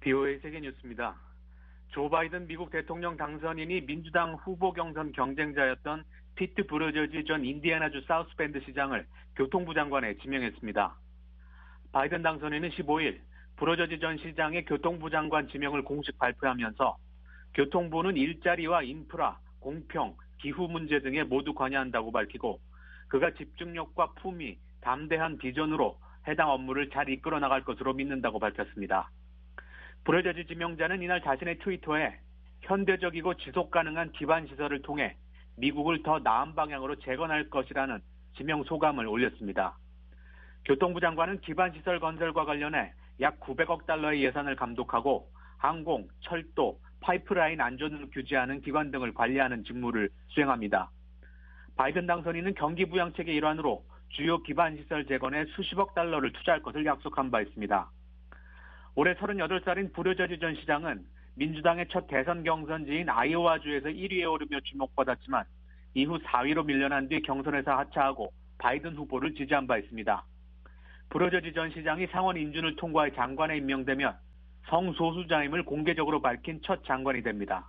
BOA 세계뉴스입니다. 조 바이든 미국 대통령 당선인이 민주당 후보 경선 경쟁자였던 피트 부러저지 전 인디애나주 사우스밴드 시장을 교통부 장관에 지명했습니다. 바이든 당선인은 15일 부러저지 전 시장의 교통부 장관 지명을 공식 발표하면서 교통부는 일자리와 인프라, 공평, 기후 문제 등에 모두 관여한다고 밝히고 그가 집중력과 품위, 담대한 비전으로 해당 업무를 잘 이끌어 나갈 것으로 믿는다고 밝혔습니다. 부러저지 지명자는 이날 자신의 트위터에 현대적이고 지속가능한 기반시설을 통해 미국을 더 나은 방향으로 재건할 것이라는 지명 소감을 올렸습니다. 교통부 장관은 기반시설 건설과 관련해 약 900억 달러의 예산을 감독하고 항공, 철도, 파이프라인 안전을 규제하는 기관 등을 관리하는 직무를 수행합니다. 바이든 당선인은 경기부양책의 일환으로 주요 기반시설 재건에 수십억 달러를 투자할 것을 약속한 바 있습니다. 올해 38살인 부러저지 전 시장은 민주당의 첫 대선 경선지인 아이오와주에서 1위에 오르며 주목받았지만 이후 4위로 밀려난 뒤 경선에서 하차하고 바이든 후보를 지지한 바 있습니다. 부러저지 전 시장이 상원 인준을 통과해 장관에 임명되면 성소수자임을 공개적으로 밝힌 첫 장관이 됩니다.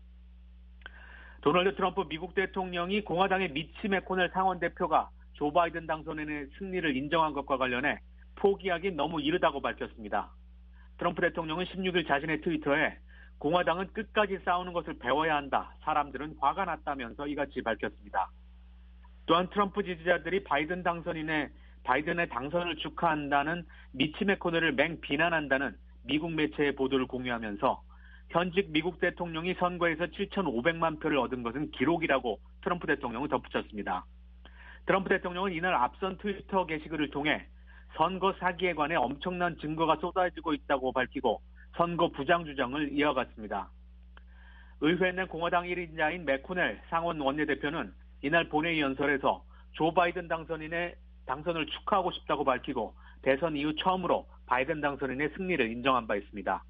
도널드 트럼프 미국 대통령이 공화당의 미치 맥코넬 상원 대표가 조 바이든 당선인의 승리를 인정한 것과 관련해 포기하기 너무 이르다고 밝혔습니다. 트럼프 대통령은 16일 자신의 트위터에 공화당은 끝까지 싸우는 것을 배워야 한다. 사람들은 화가 났다면서 이같이 밝혔습니다. 또한 트럼프 지지자들이 바이든의 당선을 축하한다는 미치 맥코넬을 맹비난한다는 미국 매체의 보도를 공유하면서 현직 미국 대통령이 선거에서 7,500만 표를 얻은 것은 기록이라고 트럼프 대통령은 덧붙였습니다. 트럼프 대통령은 이날 앞선 트위터 게시글을 통해 선거 사기에 관해 엄청난 증거가 쏟아지고 있다고 밝히고 선거 부정 주장을 이어갔습니다. 의회 내 공화당 1인자인 맥코넬 상원 원내대표는 이날 본회의 연설에서 조 바이든 당선인의 당선을 축하하고 싶다고 밝히고 대선 이후 처음으로 바이든 당선인의 승리를 인정한 바 있습니다.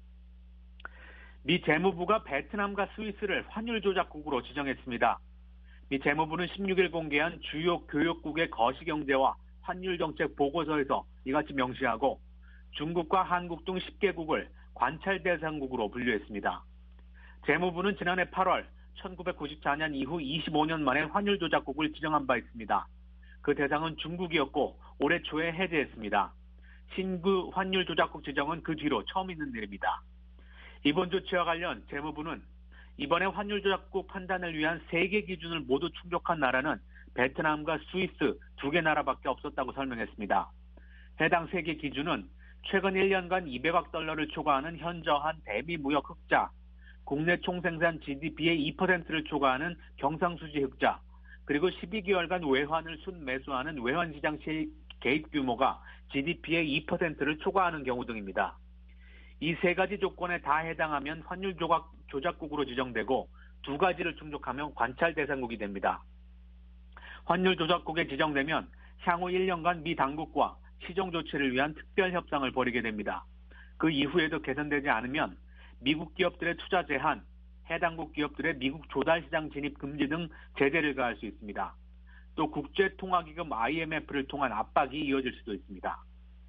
미 재무부가 베트남과 스위스를 환율 조작국으로 지정했습니다. 미 재무부는 16일 공개한 주요 교역국의 거시경제와 환율 정책 보고서에서 이같이 명시하고 중국과 한국 등 10개국을 관찰 대상국으로 분류했습니다. 재무부는 지난해 8월 1994년 이후 25년 만에 환율 조작국을 지정한 바 있습니다. 그 대상은 중국이었고 올해 초에 해제했습니다. 신규 환율 조작국 지정은 그 뒤로 처음 있는 일입니다. 이번 조치와 관련 재무부는 이번에 환율 조작국 판단을 위한 3개 기준을 모두 충족한 나라는 베트남과 스위스 2개 나라밖에 없었다고 설명했습니다. 해당 3개 기준은 최근 1년간 200억 달러를 초과하는 현저한 대미 무역 흑자, 국내 총생산 GDP의 2%를 초과하는 경상수지 흑자, 그리고 12개월간 외환을 순매수하는 외환시장 개입 규모가 GDP의 2%를 초과하는 경우 등입니다. 이 3가지 조건에 다 해당하면 환율 조작국으로 지정되고 2가지를 충족하면 관찰 대상국이 됩니다. 환율 조작국에 지정되면 향후 1년간 미 당국과 시정 조치를 위한 특별 협상을 벌이게 됩니다. 그 이후에도 개선되지 않으면 미국 기업들의 투자 제한, 해당국 기업들의 미국 조달시장 진입 금지 등 제재를 가할 수 있습니다. 또 국제통화기금 IMF를 통한 압박이 이어질 수도 있습니다.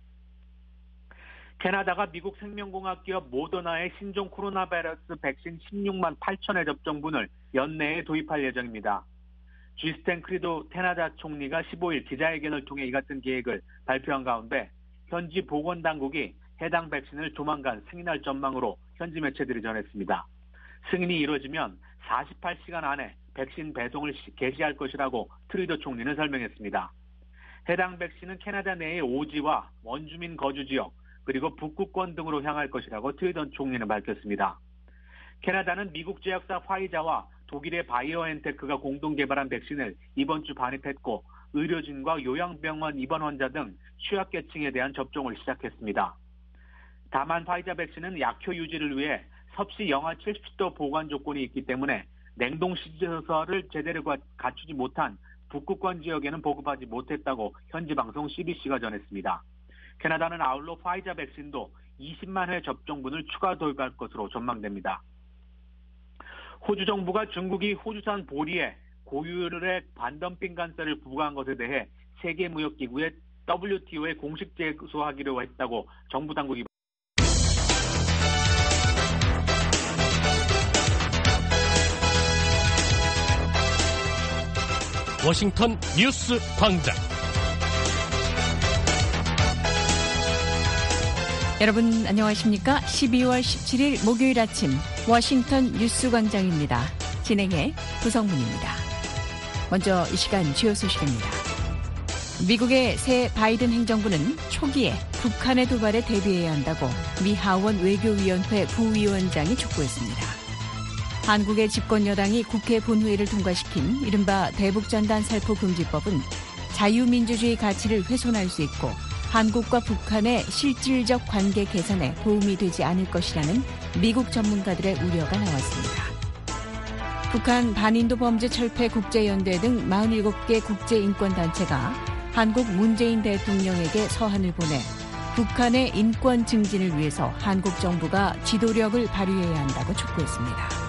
캐나다가 미국 생명공학 기업 모더나의 신종 코로나 바이러스 백신 16만 8천회 접종분을 연내에 도입할 예정입니다. 주스틴 트루도 캐나다 총리가 15일 기자회견을 통해 이 같은 계획을 발표한 가운데 현지 보건당국이 해당 백신을 조만간 승인할 전망으로 현지 매체들이 전했습니다. 승인이 이루어지면 48시간 안에 백신 배송을 개시할 것이라고 트루도 총리는 설명했습니다. 해당 백신은 캐나다 내의 오지와 원주민 거주지역 그리고 북극권 등으로 향할 것이라고 트루도 총리는 밝혔습니다. 캐나다는 미국 제약사 화이자와 독일의 바이오엔테크가 공동 개발한 백신을 이번 주 반입했고 의료진과 요양병원 입원 환자 등 취약계층에 대한 접종을 시작했습니다. 다만 화이자 백신은 약효 유지를 위해 섭씨 영하 70도 보관 조건이 있기 때문에 냉동시설을 제대로 갖추지 못한 북극권 지역에는 보급하지 못했다고 현지 방송 CBC가 전했습니다. 캐나다는 아울러 화이자 백신도 20만 회 접종분을 추가 도입할 것으로 전망됩니다. 호주 정부가 중국이 호주산 보리에 고유의 반덤핑 관세를 부과한 것에 대해 세계무역기구의 WTO에 공식 제소하기로 했다고 정부 당국이 워싱턴 뉴스 광장. 여러분 안녕하십니까? 12월 17일 목요일 아침 워싱턴 뉴스 광장입니다. 진행의 구성문입니다. 먼저 이 시간 주요 소식입니다. 미국의 새 바이든 행정부는 초기에 북한의 도발에 대비해야 한다고 미 하원 외교위원회 부위원장이 촉구했습니다. 한국의 집권 여당이 국회 본회의를 통과시킨 이른바 대북전단 살포 금지법은 자유민주주의 가치를 훼손할 수 있고 한국과 북한의 실질적 관계 개선에 도움이 되지 않을 것이라는 미국 전문가들의 우려가 나왔습니다. 북한 반인도 범죄 철폐 국제연대 등 47개 국제인권단체가 한국 문재인 대통령에게 서한을 보내 북한의 인권 증진을 위해서 한국 정부가 지도력을 발휘해야 한다고 촉구했습니다.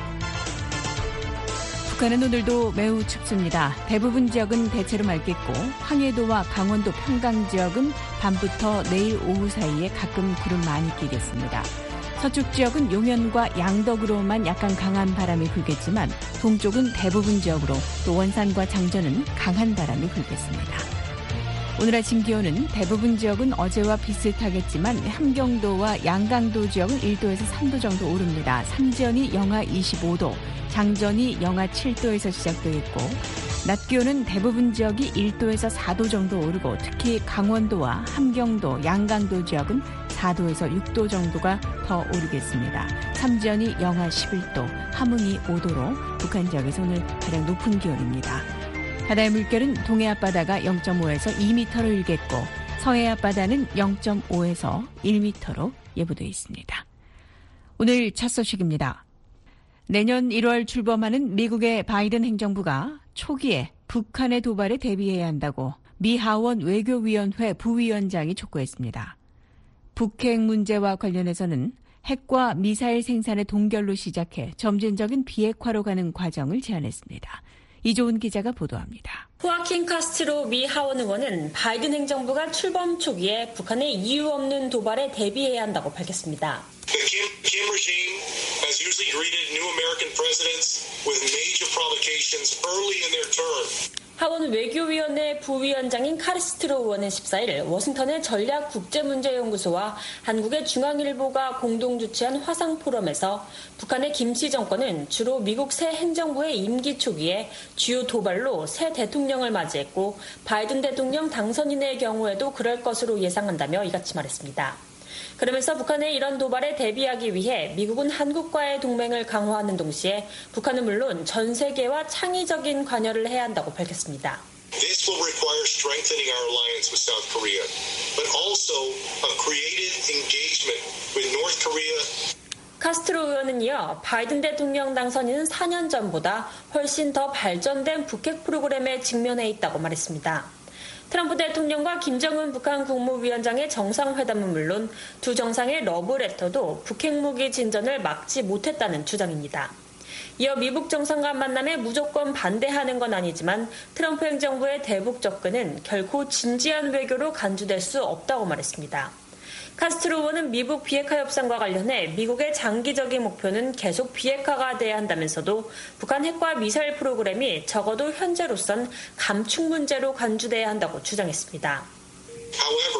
북한은 오늘도 매우 춥습니다. 대부분 지역은 대체로 맑겠고 황해도와 강원도 평강 지역은 밤부터 내일 오후 사이에 가끔 구름 많이 끼겠습니다. 서쪽 지역은 용현과 양덕으로만 약간 강한 바람이 불겠지만 동쪽은 대부분 지역으로 또 원산과 장전은 강한 바람이 불겠습니다. 오늘 아침 기온은 대부분 지역은 어제와 비슷하겠지만 함경도와 양강도 지역은 1도에서 3도 정도 오릅니다. 삼전이 영하 25도, 장전이 영하 7도에서 시작되겠고 낮 기온은 대부분 지역이 1도에서 4도 정도 오르고 특히 강원도와 함경도, 양강도 지역은 4도에서 6도 정도가 더 오르겠습니다. 삼전이 영하 11도, 함흥이 5도로 북한 지역에서 오늘 가장 높은 기온입니다. 바다의 물결은 동해 앞바다가 0.5에서 2m로 일겠고 서해 앞바다는 0.5에서 1m로 예보되어 있습니다. 오늘 첫 소식입니다. 내년 1월 출범하는 미국의 바이든 행정부가 초기에 북한의 도발에 대비해야 한다고 미 하원 외교위원회 부위원장이 촉구했습니다. 북핵 문제와 관련해서는 핵과 미사일 생산의 동결로 시작해 점진적인 비핵화로 가는 과정을 제안했습니다. 이조은 기자가 보도합니다. 호아킨 카스트로 미 하원 의원은 바이든 행정부가 출범 초기에 북한의 이유 없는 도발에 대비해야 한다고 밝혔습니다. The Kim regime has usually greeted new American presidents with major provocations early in their term. 하원 외교위원회 부위원장인 카스트로 의원은 14일 워싱턴의 전략국제문제연구소와 한국의 중앙일보가 공동 주최한 화상포럼에서 북한의 김씨 정권은 주로 미국 새 행정부의 임기 초기에 주요 도발로 새 대통령을 맞이했고 바이든 대통령 당선인의 경우에도 그럴 것으로 예상한다며 이같이 말했습니다. 그러면서 북한의 이런 도발에 대비하기 위해 미국은 한국과의 동맹을 강화하는 동시에 북한은 물론 전 세계와 창의적인 관여를 해야 한다고 밝혔습니다. This will require strengthening our alliance with South Korea, but also a creative engagement with North Korea. 카스트로 의원은 이어 바이든 대통령 당선인은 4년 전보다 훨씬 더 발전된 북핵 프로그램에 직면해 있다고 말했습니다. 트럼프 대통령과 김정은 북한 국무위원장의 정상회담은 물론 두 정상의 러브레터도 북핵무기 진전을 막지 못했다는 주장입니다. 이어 미북 정상 간 만남에 무조건 반대하는 건 아니지만 트럼프 행정부의 대북 접근은 결코 진지한 외교로 간주될 수 없다고 말했습니다. 카스트로 의원은 미북 비핵화 협상과 관련해 미국의 장기적인 목표는 계속 비핵화가 돼야 한다면서도 북한 핵과 미사일 프로그램이 적어도 현재로선 감축 문제로 간주돼야 한다고 주장했습니다. However,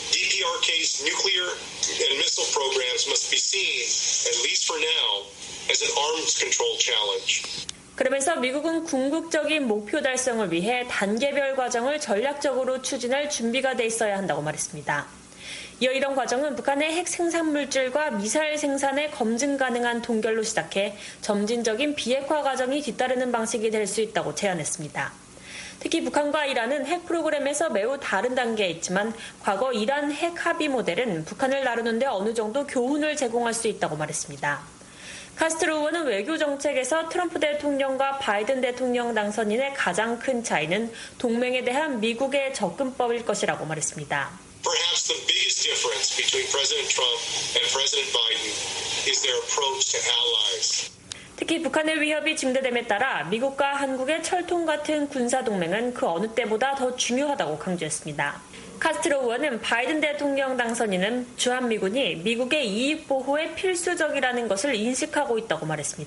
DPRK's nuclear and missile programs must be seen, at least for now, as an arms control challenge. 그러면서 미국은 궁극적인 목표 달성을 위해 단계별 과정을 전략적으로 추진할 준비가 돼 있어야 한다고 말했습니다. 이어 이런 과정은 북한의 핵 생산 물질과 미사일 생산의 검증 가능한 동결로 시작해 점진적인 비핵화 과정이 뒤따르는 방식이 될 수 있다고 제안했습니다. 특히 북한과 이란은 핵 프로그램에서 매우 다른 단계에 있지만 과거 이란 핵 합의 모델은 북한을 나르는 데 어느 정도 교훈을 제공할 수 있다고 말했습니다. 카스트로 의원은 외교 정책에서 트럼프 대통령과 바이든 대통령 당선인의 가장 큰 차이는 동맹에 대한 미국의 접근법일 것이라고 말했습니다. Perhaps the biggest difference between President Trump and President Biden is their approach to allies. 특히 북한의 위협이 증대됨에 따라 미국과 한국의 철통 같은 군사동맹은 그 어느 때보다 더 중요하다고 강조했습니다. 카스트로 의원은 바이든 대통령 당선인은 주한미군이 미국의 이익 보호에 필수적이라는 것을 인식하고 있다고 말했습니다.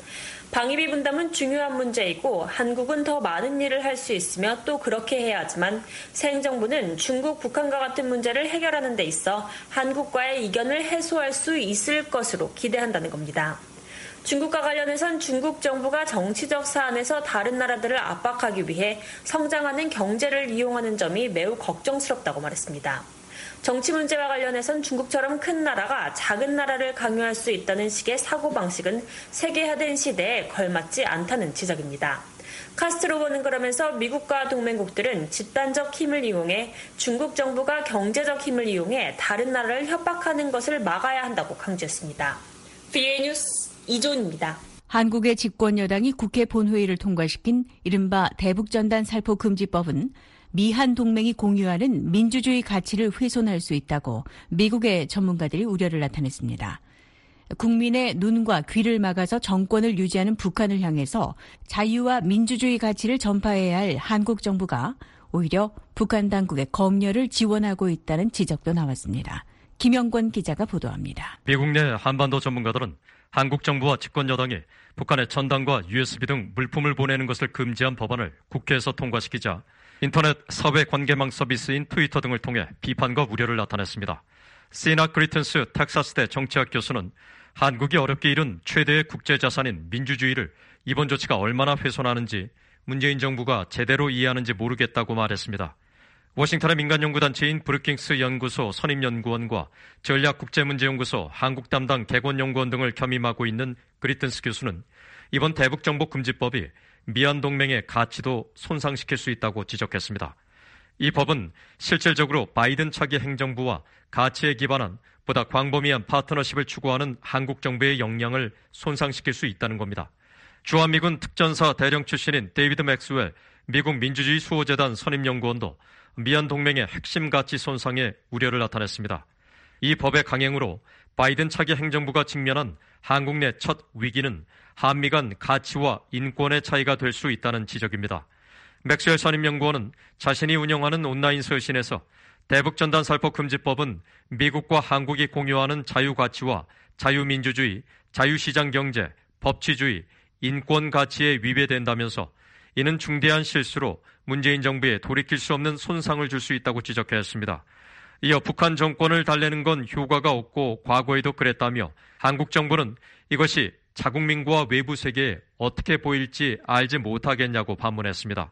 방위비 분담은 중요한 문제이고 한국은 더 많은 일을 할 수 있으며 또 그렇게 해야 하지만 새 행정부는 중국, 북한과 같은 문제를 해결하는 데 있어 한국과의 이견을 해소할 수 있을 것으로 기대한다는 겁니다. 중국과 관련해선 중국 정부가 정치적 사안에서 다른 나라들을 압박하기 위해 성장하는 경제를 이용하는 점이 매우 걱정스럽다고 말했습니다. 정치 문제와 관련해선 중국처럼 큰 나라가 작은 나라를 강요할 수 있다는 식의 사고방식은 세계화된 시대에 걸맞지 않다는 지적입니다. 카스트로 의원은 그러면서 미국과 동맹국들은 집단적 힘을 이용해 중국 정부가 경제적 힘을 이용해 다른 나라를 협박하는 것을 막아야 한다고 강조했습니다. BA 뉴스 이조은입니다. 한국의 집권 여당이 국회 본회의를 통과시킨 이른바 대북전단 살포 금지법은 미한 동맹이 공유하는 민주주의 가치를 훼손할 수 있다고 미국의 전문가들이 우려를 나타냈습니다. 국민의 눈과 귀를 막아서 정권을 유지하는 북한을 향해서 자유와 민주주의 가치를 전파해야 할 한국 정부가 오히려 북한 당국의 검열을 지원하고 있다는 지적도 나왔습니다. 김영권 기자가 보도합니다. 미국 내 한반도 전문가들은 한국 정부와 집권 여당이 북한에 전단과 USB 등 물품을 보내는 것을 금지한 법안을 국회에서 통과시키자 인터넷 사회 관계망 서비스인 트위터 등을 통해 비판과 우려를 나타냈습니다. 시나 그리튼스 텍사스대 정치학 교수는 한국이 어렵게 이룬 최대의 국제자산인 민주주의를 이번 조치가 얼마나 훼손하는지 문재인 정부가 제대로 이해하는지 모르겠다고 말했습니다. 워싱턴의 민간연구단체인 브루킹스 연구소 선임연구원과 전략국제문제연구소 한국 담당 개건연구원 등을 겸임하고 있는 그리튼스 교수는 이번 대북정보금지법이 미한동맹의 가치도 손상시킬 수 있다고 지적했습니다. 이 법은 실질적으로 바이든 차기 행정부와 가치에 기반한 보다 광범위한 파트너십을 추구하는 한국 정부의 역량을 손상시킬 수 있다는 겁니다. 주한미군 특전사 대령 출신인 데이비드 맥스웰 미국 민주주의 수호재단 선임연구원도 미한동맹의 핵심 가치 손상에 우려를 나타냈습니다. 이 법의 강행으로 바이든 차기 행정부가 직면한 한국 내 첫 위기는 한미 간 가치와 인권의 차이가 될 수 있다는 지적입니다. 맥스웰 선임연구원은 자신이 운영하는 온라인 서신에서 대북전단 살포 금지법은 미국과 한국이 공유하는 자유가치와 자유민주주의, 자유시장 경제, 법치주의, 인권 가치에 위배된다면서 이는 중대한 실수로 문재인 정부에 돌이킬 수 없는 손상을 줄 수 있다고 지적했습니다. 이어 북한 정권을 달래는 건 효과가 없고 과거에도 그랬다며 한국 정부는 이것이 자국민과 외부 세계에 어떻게 보일지 알지 못하겠냐고 반문했습니다.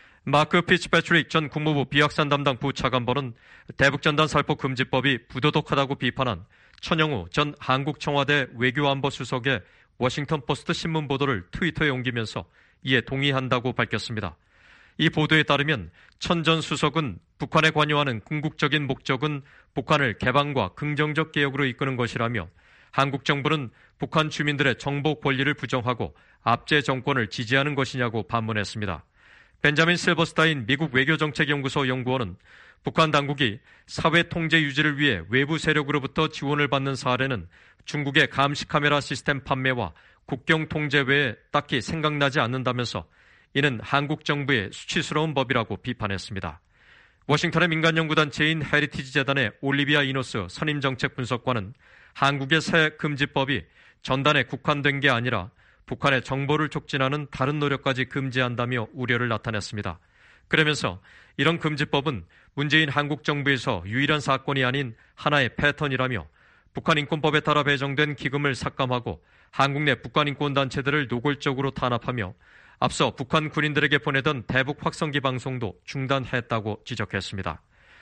마크 피츠패트릭 전 국무부 비확산 담당 부차관보는 대북전단 살포 금지법이 부도덕하다고 비판한 천영우 전 한국 청와대 외교안보 수석의 워싱턴 포스트 신문 보도를 트위터에 옮기면서 이에 동의한다고 밝혔습니다. 이 보도에 따르면 천 전 수석은 북한에 관여하는 궁극적인 목적은 북한을 개방과 긍정적 개혁으로 이끄는 것이라며 한국 정부는 북한 주민들의 정보 권리를 부정하고 압제 정권을 지지하는 것이냐고 반문했습니다. 벤자민 실버스타인 미국 외교정책연구소 연구원은 북한 당국이 사회 통제 유지를 위해 외부 세력으로부터 지원을 받는 사례는 중국의 감시 카메라 시스템 판매와 국경 통제 외에 딱히 생각나지 않는다면서 이는 한국 정부의 수치스러운 법이라고 비판했습니다. 워싱턴의 민간연구단체인 헤리티지 재단의 올리비아 이노스 선임정책분석관은 한국의 새 금지법이 전단에 국한된 게 아니라 북한의 정보를 촉진하는 다른 노력까지 금지한다며 우려를 나타냈습니다. 그러면서 이런 금지법은 문재인 한국 정부에서 유일한 사건이 아닌 하나의 패턴이라며 북한 인권법에 따라 배정된 기금을 삭감하고 한국 내 북한 인권단체들을 노골적으로 탄압하며 앞서 북한 군인들에게 보내던 대북 확성기 방송도 중단했다고 지적했습니다.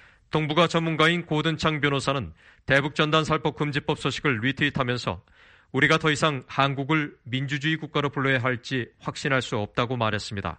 동북아 전문가인 고든창 변호사는 대북전단 살포 금지법 소식을 리트윗하면서 우리가 더 이상 한국을 민주주의 국가로 불러야 할지 확신할 수 없다고 말했습니다.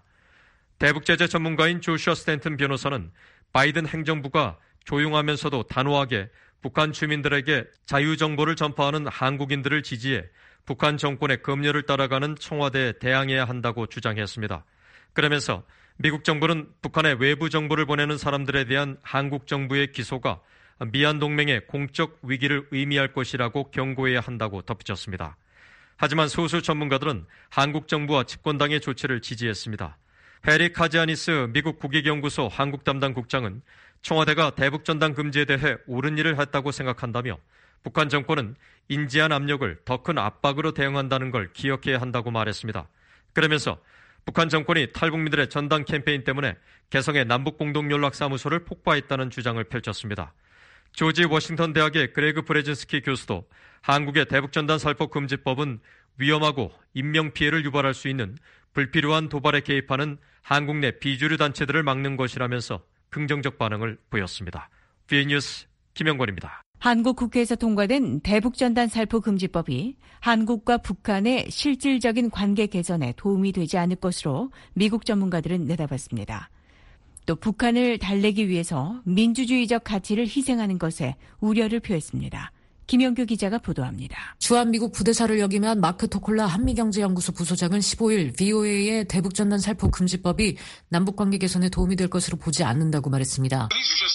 대북제재 전문가인 조슈아 스탠튼 변호사는 바이든 행정부가 조용하면서도 단호하게 북한 주민들에게 자유정보를 전파하는 한국인들을 지지해 북한 정권의 검열을 따라가는 청와대에 대항해야 한다고 주장했습니다. 그러면서 미국 정부는 북한에 외부 정보를 보내는 사람들에 대한 한국 정부의 기소가 미한 동맹의 공적 위기를 의미할 것이라고 경고해야 한다고 덧붙였습니다. 하지만 소수 전문가들은 한국 정부와 집권당의 조치를 지지했습니다. 헤리 카지아니스 미국 국익연구소 한국 담당 국장은 청와대가 대북전단 금지에 대해 옳은 일을 했다고 생각한다며 북한 정권은 인지한 압력을 더 큰 압박으로 대응한다는 걸 기억해야 한다고 말했습니다. 그러면서 북한 정권이 탈북민들의 전당 캠페인 때문에 개성의 남북공동연락사무소를 폭파했다는 주장을 펼쳤습니다. 조지 워싱턴 대학의 그레그 브레진스키 교수도 한국의 대북전단 살포 금지법은 위험하고 인명피해를 유발할 수 있는 불필요한 도발에 개입하는 한국 내 비주류 단체들을 막는 것이라면서 긍정적 반응을 보였습니다. BA 뉴스 김영권입니다. 한국 국회에서 통과된 대북전단 살포 금지법이 한국과 북한의 실질적인 관계 개선에 도움이 되지 않을 것으로 미국 전문가들은 내다봤습니다. 또 북한을 달래기 위해서 민주주의적 가치를 희생하는 것에 우려를 표했습니다. 김영규 기자가 보도합니다. 주한미국 부대사를 역임한 마크 토콜라 한미경제연구소 부소장은 15일 VOA의 대북전단 살포 금지법이 남북관계 개선에 도움이 될 것으로 보지 않는다고 말했습니다.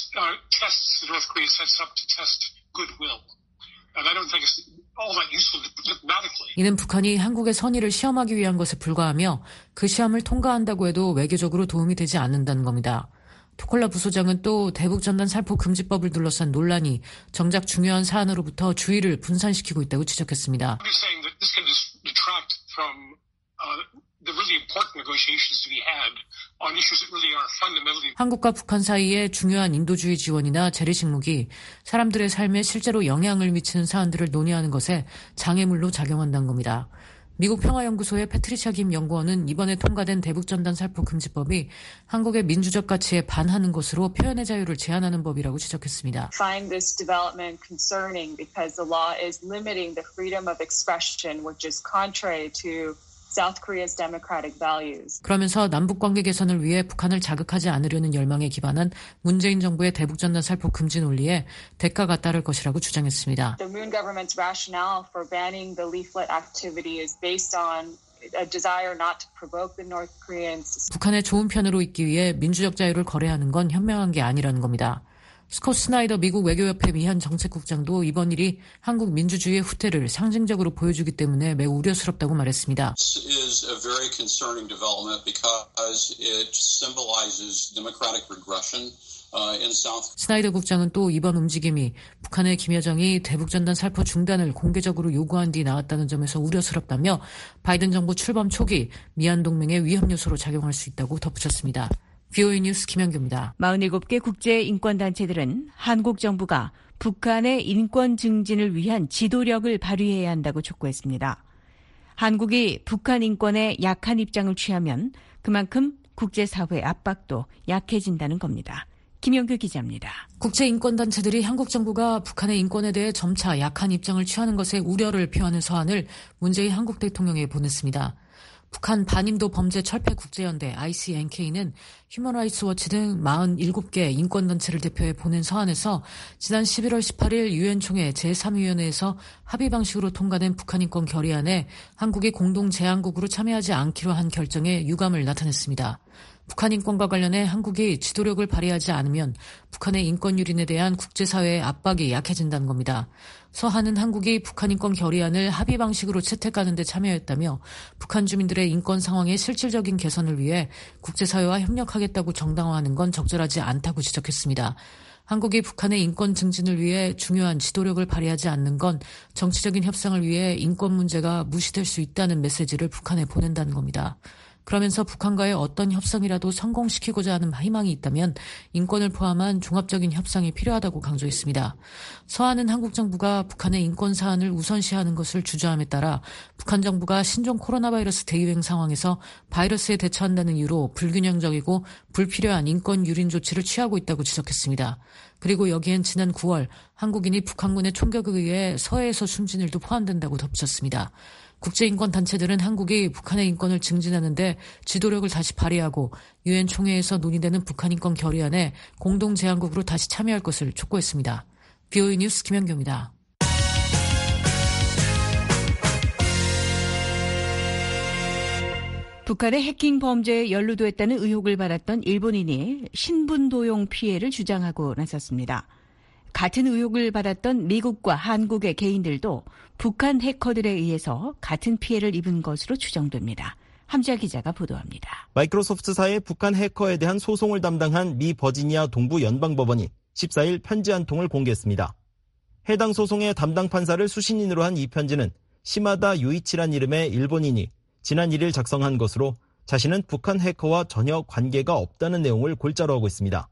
이는 북한이 한국의 선의를 시험하기 위한 것에 불과하며 그 시험을 통과한다고 해도 외교적으로 도움이 되지 않는다는 겁니다. 토콜라 부소장은 또 대북전단 살포 금지법을 둘러싼 논란이 정작 중요한 사안으로부터 주의를 분산시키고 있다고 지적했습니다. 한국과 북한 사이의 중요한 인도주의 지원이나 재래식 무기, 사람들의 삶에 실제로 영향을 미치는 사안들을 논의하는 것에 장애물로 작용한다는 겁니다. 미국 평화연구소의 패트리샤 김 연구원은 이번에 통과된 대북전단 살포 금지법이 한국의 민주적 가치에 반하는 것으로 표현의 자유를 제한하는 법이라고 지적했습니다. Find this development concerning because the law is limiting the freedom of expression, which is contrary to South Korea's democratic values. 그러면서 남북관계 개선을 위해 북한을 자극하지 않으려는 열망에 기반한 문재인 정부의 대북전단 살포 금지 논리에 대가가 따를 것이라고 주장했습니다. The Moon government's rationale for banning the leaflet activity is based on a desire not to provoke the North Koreans. 북한의 좋은 편으로 있기 위해 민주적 자유를 거래하는 건 현명한 게 아니라는 겁니다. 스콧 스나이더 미국 외교협회 미한 정책국장도 이번 일이 한국 민주주의의 후퇴를 상징적으로 보여주기 때문에 매우 우려스럽다고 말했습니다. This is a very concerning development because it symbolizes democratic regression. 스나이더 국장은 또 이번 움직임이 북한의 김여정이 대북전단 살포 중단을 공개적으로 요구한 뒤 나왔다는 점에서 우려스럽다며 바이든 정부 출범 초기 미한 동맹의 위험 요소로 작용할 수 있다고 덧붙였습니다. BOA 뉴스 김영규입니다. 47개 국제 인권단체들은 한국 정부가 북한의 인권 증진을 위한 지도력을 발휘해야 한다고 촉구했습니다. 한국이 북한 인권에 약한 입장을 취하면 그만큼 국제사회 압박도 약해진다는 겁니다. 김영규 기자입니다. 국제인권단체들이 한국 정부가 북한의 인권에 대해 점차 약한 입장을 취하는 것에 우려를 표하는 서한을 문재인 한국 대통령에 보냈습니다. 북한 반인도 범죄 철폐 국제연대 ICNK는 휴먼라이츠워치 등 47개 인권단체를 대표해 보낸 서한에서 지난 11월 18일 유엔 총회 제3위원회에서 합의 방식으로 통과된 북한 인권 결의안에 한국이 공동 제안국으로 참여하지 않기로 한 결정에 유감을 나타냈습니다. 북한 인권과 관련해 한국이 지도력을 발휘하지 않으면 북한의 인권 유린에 대한 국제사회의 압박이 약해진다는 겁니다. 서한은 한국이 북한 인권 결의안을 합의 방식으로 채택하는 데 참여했다며 북한 주민들의 인권 상황의 실질적인 개선을 위해 국제사회와 협력하겠다고 정당화하는 건 적절하지 않다고 지적했습니다. 한국이 북한의 인권 증진을 위해 중요한 지도력을 발휘하지 않는 건 정치적인 협상을 위해 인권 문제가 무시될 수 있다는 메시지를 북한에 보낸다는 겁니다. 그러면서 북한과의 어떤 협상이라도 성공시키고자 하는 희망이 있다면 인권을 포함한 종합적인 협상이 필요하다고 강조했습니다. 서한은 한국 정부가 북한의 인권 사안을 우선시하는 것을 주저함에 따라 북한 정부가 신종 코로나 바이러스 대유행 상황에서 바이러스에 대처한다는 이유로 불균형적이고 불필요한 인권 유린 조치를 취하고 있다고 지적했습니다. 그리고 여기엔 지난 9월 한국인이 북한군의 총격에 의해 서해에서 숨진 일도 포함된다고 덧붙였습니다. 국제인권단체들은 한국이 북한의 인권을 증진하는 데 지도력을 다시 발휘하고 유엔 총회에서 논의되는 북한 인권 결의안에 공동 제안국으로 다시 참여할 것을 촉구했습니다. BOA 뉴스 김영규입니다. 북한의 해킹 범죄에 연루됐다는 의혹을 받았던 일본인이 신분 도용 피해를 주장하고 나섰습니다. 같은 의혹을 받았던 미국과 한국의 개인들도 북한 해커들에 의해서 같은 피해를 입은 것으로 추정됩니다. 함지아 기자가 보도합니다. 마이크로소프트사의 북한 해커에 대한 소송을 담당한 미 버지니아 동부 연방법원이 14일 편지 한 통을 공개했습니다. 해당 소송의 담당 판사를 수신인으로 한 이 편지는 시마다 유이치란 이름의 일본인이 지난 1일 작성한 것으로 자신은 북한 해커와 전혀 관계가 없다는 내용을 골자로 하고 있습니다.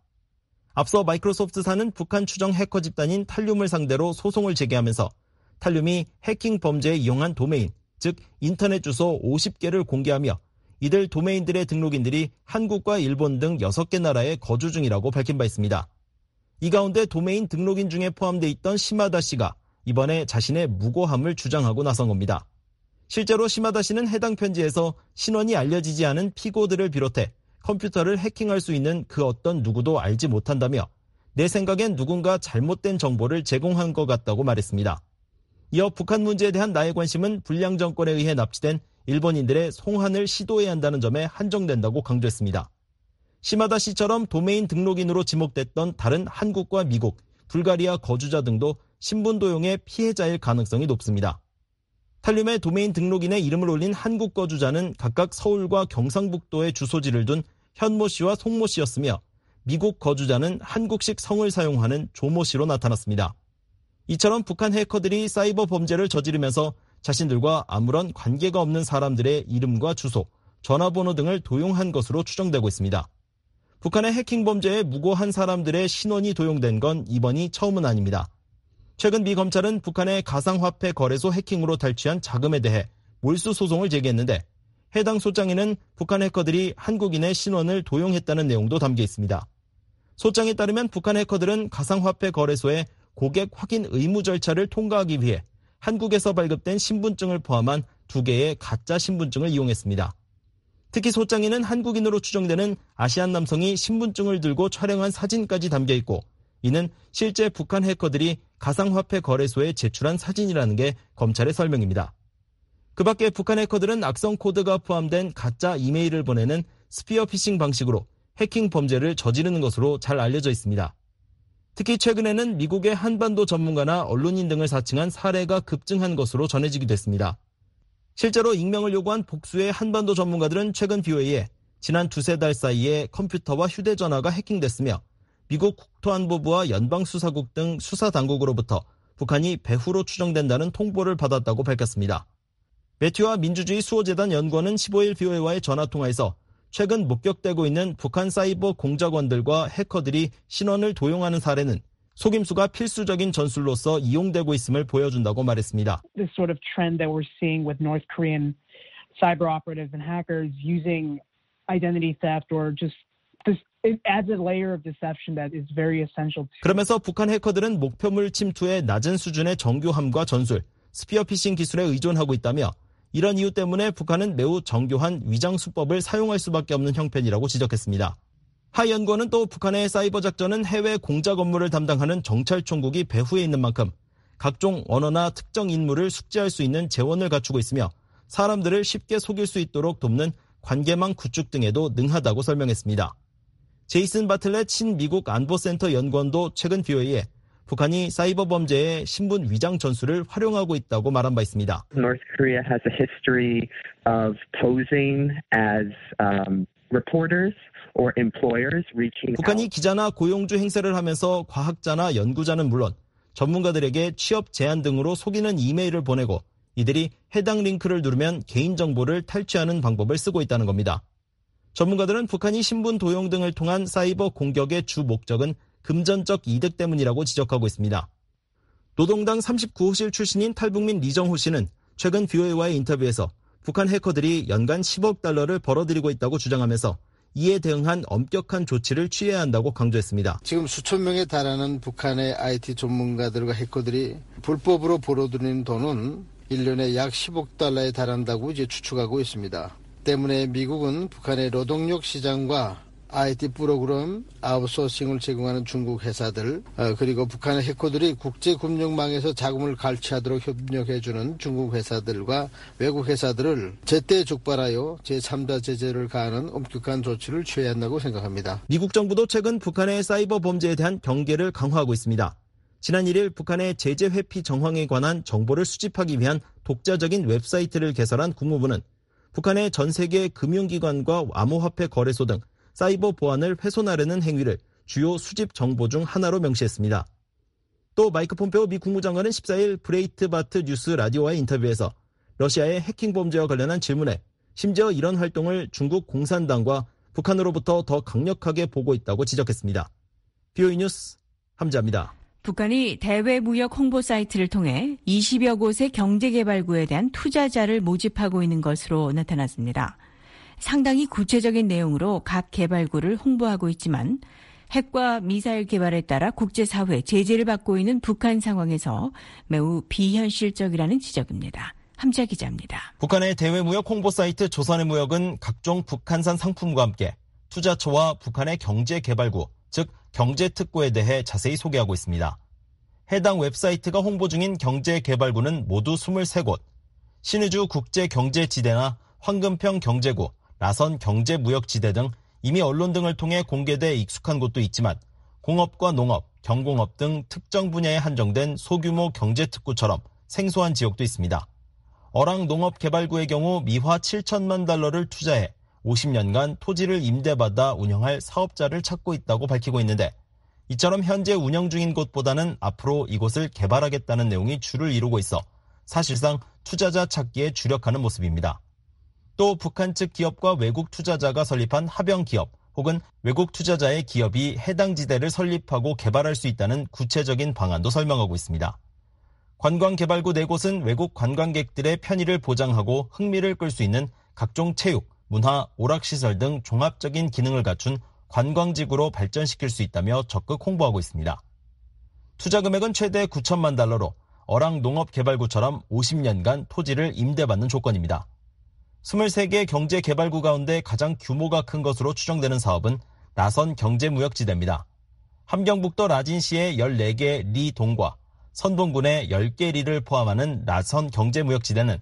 앞서 마이크로소프트사는 북한 추정 해커 집단인 탈륨을 상대로 소송을 제기하면서 탈륨이 해킹 범죄에 이용한 도메인, 즉 인터넷 주소 50개를 공개하며 이들 도메인들의 등록인들이 한국과 일본 등 6개 나라에 거주 중이라고 밝힌 바 있습니다. 이 가운데 도메인 등록인 중에 포함되어 있던 시마다 씨가 이번에 자신의 무고함을 주장하고 나선 겁니다. 실제로 시마다 씨는 해당 편지에서 신원이 알려지지 않은 피고들을 비롯해 컴퓨터를 해킹할 수 있는 그 어떤 누구도 알지 못한다며 내 생각엔 누군가 잘못된 정보를 제공한 것 같다고 말했습니다. 이어 북한 문제에 대한 나의 관심은 불량 정권에 의해 납치된 일본인들의 송환을 시도해야 한다는 점에 한정된다고 강조했습니다. 시마다 씨처럼 도메인 등록인으로 지목됐던 다른 한국과 미국, 불가리아 거주자 등도 신분 도용의 피해자일 가능성이 높습니다. 탈륨의 도메인 등록인에 이름을 올린 한국 거주자는 각각 서울과 경상북도에 주소지를 둔 현모 씨와 송모 씨였으며 미국 거주자는 한국식 성을 사용하는 조모 씨로 나타났습니다. 이처럼 북한 해커들이 사이버 범죄를 저지르면서 자신들과 아무런 관계가 없는 사람들의 이름과 주소, 전화번호 등을 도용한 것으로 추정되고 있습니다. 북한의 해킹 범죄에 무고한 사람들의 신원이 도용된 건 이번이 처음은 아닙니다. 최근 미 검찰은 북한의 가상화폐 거래소 해킹으로 탈취한 자금에 대해 몰수 소송을 제기했는데 해당 소장에는 북한 해커들이 한국인의 신원을 도용했다는 내용도 담겨 있습니다. 소장에 따르면 북한 해커들은 가상화폐 거래소의 고객 확인 의무 절차를 통과하기 위해 한국에서 발급된 신분증을 포함한 2개의 가짜 신분증을 이용했습니다. 특히 소장에는 한국인으로 추정되는 아시안 남성이 신분증을 들고 촬영한 사진까지 담겨 있고 이는 실제 북한 해커들이 가상화폐 거래소에 제출한 사진이라는 게 검찰의 설명입니다. 그 밖에 북한 해커들은 악성 코드가 포함된 가짜 이메일을 보내는 스피어 피싱 방식으로 해킹 범죄를 저지르는 것으로 잘 알려져 있습니다. 특히 최근에는 미국의 한반도 전문가나 언론인 등을 사칭한 사례가 급증한 것으로 전해지기도 했습니다. 실제로 익명을 요구한 복수의 한반도 전문가들은 최근 BOA에 지난 2-3달 사이에 컴퓨터와 휴대전화가 해킹됐으며 미국 국토안보부와 연방수사국 등 수사당국으로부터 북한이 배후로 추정된다는 통보를 받았다고 밝혔습니다. 매튜와 민주주의 수호재단 연구원은 15일 BOA와의 전화통화에서 최근 목격되고 있는 북한 사이버 공작원들과 해커들이 신원을 도용하는 사례는 속임수가 필수적인 전술로서 이용되고 있음을 보여준다고 말했습니다. This sort of trend that we're seeing with North Korean cyber operatives and hackers using identity theft or just this, it adds a layer of deception that is very essential. 그러면서 북한 해커들은 목표물 침투의 낮은 수준의 정교함과 전술, 스피어 피싱 기술에 의존하고 있다며 이런 이유 때문에 북한은 매우 정교한 위장 수법을 사용할 수밖에 없는 형편이라고 지적했습니다. 하 연구원은 또 북한의 사이버 작전은 해외 공작 업무를 담당하는 정찰총국이 배후에 있는 만큼 각종 언어나 특정 인물을 숙지할 수 있는 재원을 갖추고 있으며 사람들을 쉽게 속일 수 있도록 돕는 관계망 구축 등에도 능하다고 설명했습니다. 제이슨 바틀렛 신미국 안보센터 연구원도 최근 BOA에 북한이 사이버 범죄에 신분 위장 전술을 활용하고 있다고 말한 바 있습니다. North Korea has a history of posing as reporters or employers reaching out. 북한이 기자나 고용주 행세를 하면서 과학자나 연구자는 물론 전문가들에게 취업 제안 등으로 속이는 이메일을 보내고 이들이 해당 링크를 누르면 개인정보를 탈취하는 방법을 쓰고 있다는 겁니다. 전문가들은 북한이 신분 도용 등을 통한 사이버 공격의 주 목적은 금전적 이득 때문이라고 지적하고 있습니다. 노동당 39호실 출신인 탈북민 리정호 씨는 최근 BOA와의 인터뷰에서 북한 해커들이 연간 10억 달러를 벌어들이고 있다고 주장하면서 이에 대응한 엄격한 조치를 취해야 한다고 강조했습니다. 지금 수천 명에 달하는 북한의 IT 전문가들과 해커들이 불법으로 벌어들이는 돈은 1년에 약 10억 달러에 달한다고 이제 추측하고 있습니다. 때문에 미국은 북한의 노동력 시장과 IT 프로그램 아웃소싱을 제공하는 중국 회사들 그리고 북한의 해커들이 국제금융망에서 자금을 갈취하도록 협력해주는 중국 회사들과 외국 회사들을 제때 족발하여 제3자 제재를 가하는 엄격한 조치를 취해야 한다고 생각합니다. 미국 정부도 최근 북한의 사이버 범죄에 대한 경계를 강화하고 있습니다. 지난 1일 북한의 제재 회피 정황에 관한 정보를 수집하기 위한 독자적인 웹사이트를 개설한 국무부는 북한의 전 세계 금융기관과 암호화폐 거래소 등 사이버 보안을 훼손하려는 행위를 주요 수집 정보 중 하나로 명시했습니다. 또 마이크 폼페오 미 국무장관은 14일 브레이트바트 뉴스 라디오와의 인터뷰에서 러시아의 해킹 범죄와 관련한 질문에 심지어 이런 활동을 중국 공산당과 북한으로부터 더 강력하게 보고 있다고 지적했습니다. BOE 뉴스 함자입니다. 북한이 대외 무역 홍보 사이트를 통해 20여 곳의 경제개발구에 대한 투자자를 모집하고 있는 것으로 나타났습니다. 상당히 구체적인 내용으로 각 개발구를 홍보하고 있지만 핵과 미사일 개발에 따라 국제사회 제재를 받고 있는 북한 상황에서 매우 비현실적이라는 지적입니다. 함자 기자입니다. 북한의 대외무역 홍보 사이트 조선의 무역은 각종 북한산 상품과 함께 투자처와 북한의 경제개발구, 즉 경제특구에 대해 자세히 소개하고 있습니다. 해당 웹사이트가 홍보 중인 경제개발구는 모두 23곳, 신의주 국제경제지대나 황금평 경제구, 라선 경제무역지대 등 이미 언론 등을 통해 공개돼 익숙한 곳도 있지만 공업과 농업, 경공업 등 특정 분야에 한정된 소규모 경제특구처럼 생소한 지역도 있습니다. 어랑농업개발구의 경우 미화 7천만 달러를 투자해 50년간 토지를 임대받아 운영할 사업자를 찾고 있다고 밝히고 있는데 이처럼 현재 운영 중인 곳보다는 앞으로 이곳을 개발하겠다는 내용이 주를 이루고 있어 사실상 투자자 찾기에 주력하는 모습입니다. 또 북한 측 기업과 외국 투자자가 설립한 합영기업 혹은 외국 투자자의 기업이 해당 지대를 설립하고 개발할 수 있다는 구체적인 방안도 설명하고 있습니다. 관광개발구 4곳은 외국 관광객들의 편의를 보장하고 흥미를 끌 수 있는 각종 체육, 문화, 오락시설 등 종합적인 기능을 갖춘 관광지구로 발전시킬 수 있다며 적극 홍보하고 있습니다. 투자 금액은 최대 9천만 달러로 어랑농업개발구처럼 50년간 토지를 임대받는 조건입니다. 23개 경제개발구 가운데 가장 규모가 큰 것으로 추정되는 사업은 라선 경제무역지대입니다. 함경북도 라진시의 14개 리 동과 선봉군의 10개 리를 포함하는 라선 경제무역지대는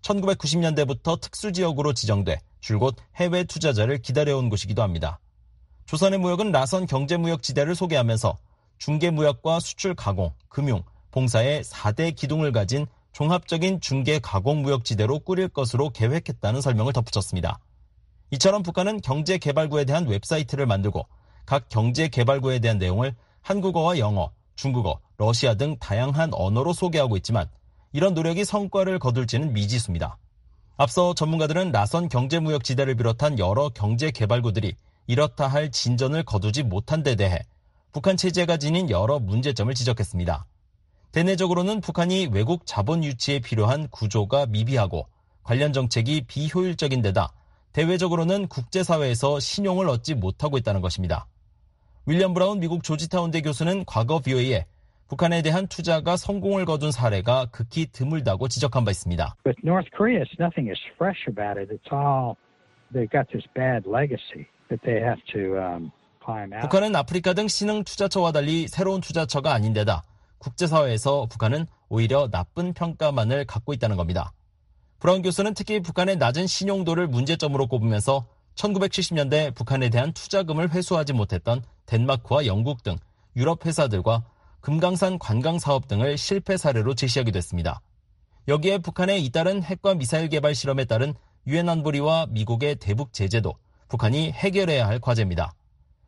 1990년대부터 특수지역으로 지정돼 줄곧 해외 투자자를 기다려온 곳이기도 합니다. 조선의 무역은 라선 경제무역지대를 소개하면서 중개무역과 수출 가공, 금융, 봉사의 4대 기둥을 가진 종합적인 중개 가공무역지대로 꾸릴 것으로 계획했다는 설명을 덧붙였습니다. 이처럼 북한은 경제개발구에 대한 웹사이트를 만들고 각 경제개발구에 대한 내용을 한국어와 영어, 중국어, 러시아 등 다양한 언어로 소개하고 있지만 이런 노력이 성과를 거둘지는 미지수입니다. 앞서 전문가들은 라선 경제무역지대를 비롯한 여러 경제개발구들이 이렇다 할 진전을 거두지 못한 데 대해 북한 체제가 지닌 여러 문제점을 지적했습니다. 대내적으로는 북한이 외국 자본 유치에 필요한 구조가 미비하고 관련 정책이 비효율적인 데다 대외적으로는 국제사회에서 신용을 얻지 못하고 있다는 것입니다. 윌리엄 브라운 미국 조지타운대 교수는 과거 BOE에 북한에 대한 투자가 성공을 거둔 사례가 극히 드물다고 지적한 바 있습니다. With North Korea, nothing is fresh about it. It's all they've got this bad legacy that they have to climb out. 북한은 아프리카 등 신흥 투자처와 달리 새로운 투자처가 아닌데다 국제사회에서 북한은 오히려 나쁜 평가만을 갖고 있다는 겁니다. 브라운 교수는 특히 북한의 낮은 신용도를 문제점으로 꼽으면서 1970년대 북한에 대한 투자금을 회수하지 못했던 덴마크와 영국 등 유럽 회사들과 금강산 관광사업 등을 실패 사례로 제시하기도 했습니다. 여기에 북한의 잇따른 핵과 미사일 개발 실험에 따른 유엔 안보리와 미국의 대북 제재도 북한이 해결해야 할 과제입니다.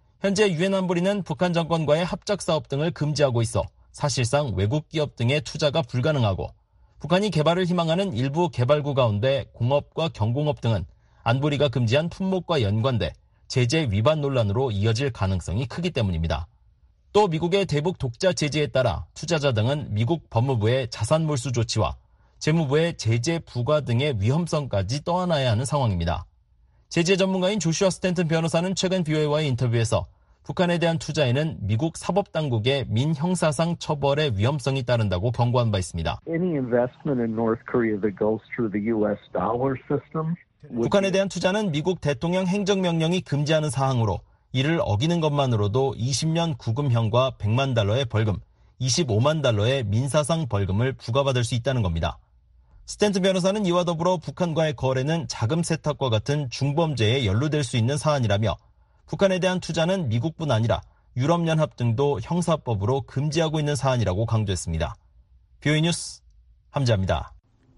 현재 유엔 안보리는 북한 정권과의 합작사업 등을 금지하고 있어 사실상 외국 기업 등의 투자가 불가능하고 북한이 개발을 희망하는 일부 개발구 가운데 공업과 경공업 등은 안보리가 금지한 품목과 연관돼 제재 위반 논란으로 이어질 가능성이 크기 때문입니다. 또 미국의 대북 독자 제재에 따라 투자자 등은 미국 법무부의 자산 몰수 조치와 재무부의 제재 부과 등의 위험성까지 떠안아야 하는 상황입니다. 제재 전문가인 조슈아 스탠튼 변호사는 최근 BOA와의 인터뷰에서 북한에 대한 투자에는 미국 사법당국의 민형사상 처벌의 위험성이 따른다고 경고한 바 있습니다. Any investment in North Korea that goes through the US dollar system. 북한에 대한 투자는 미국 대통령 행정명령이 금지하는 사항으로 이를 어기는 것만으로도 20년 구금형과 100만 달러의 벌금, 25만 달러의 민사상 벌금을 부과받을 수 있다는 겁니다. 스탠튼 변호사는 이와 더불어 북한과의 거래는 자금 세탁과 같은 중범죄에 연루될 수 있는 사안이라며 북한에 대한 투자는 미국뿐 아니라 유럽연합 등도 형사법으로 금지하고 있는 사안이라고 강조했습니다. BOE 뉴스 함자입니다.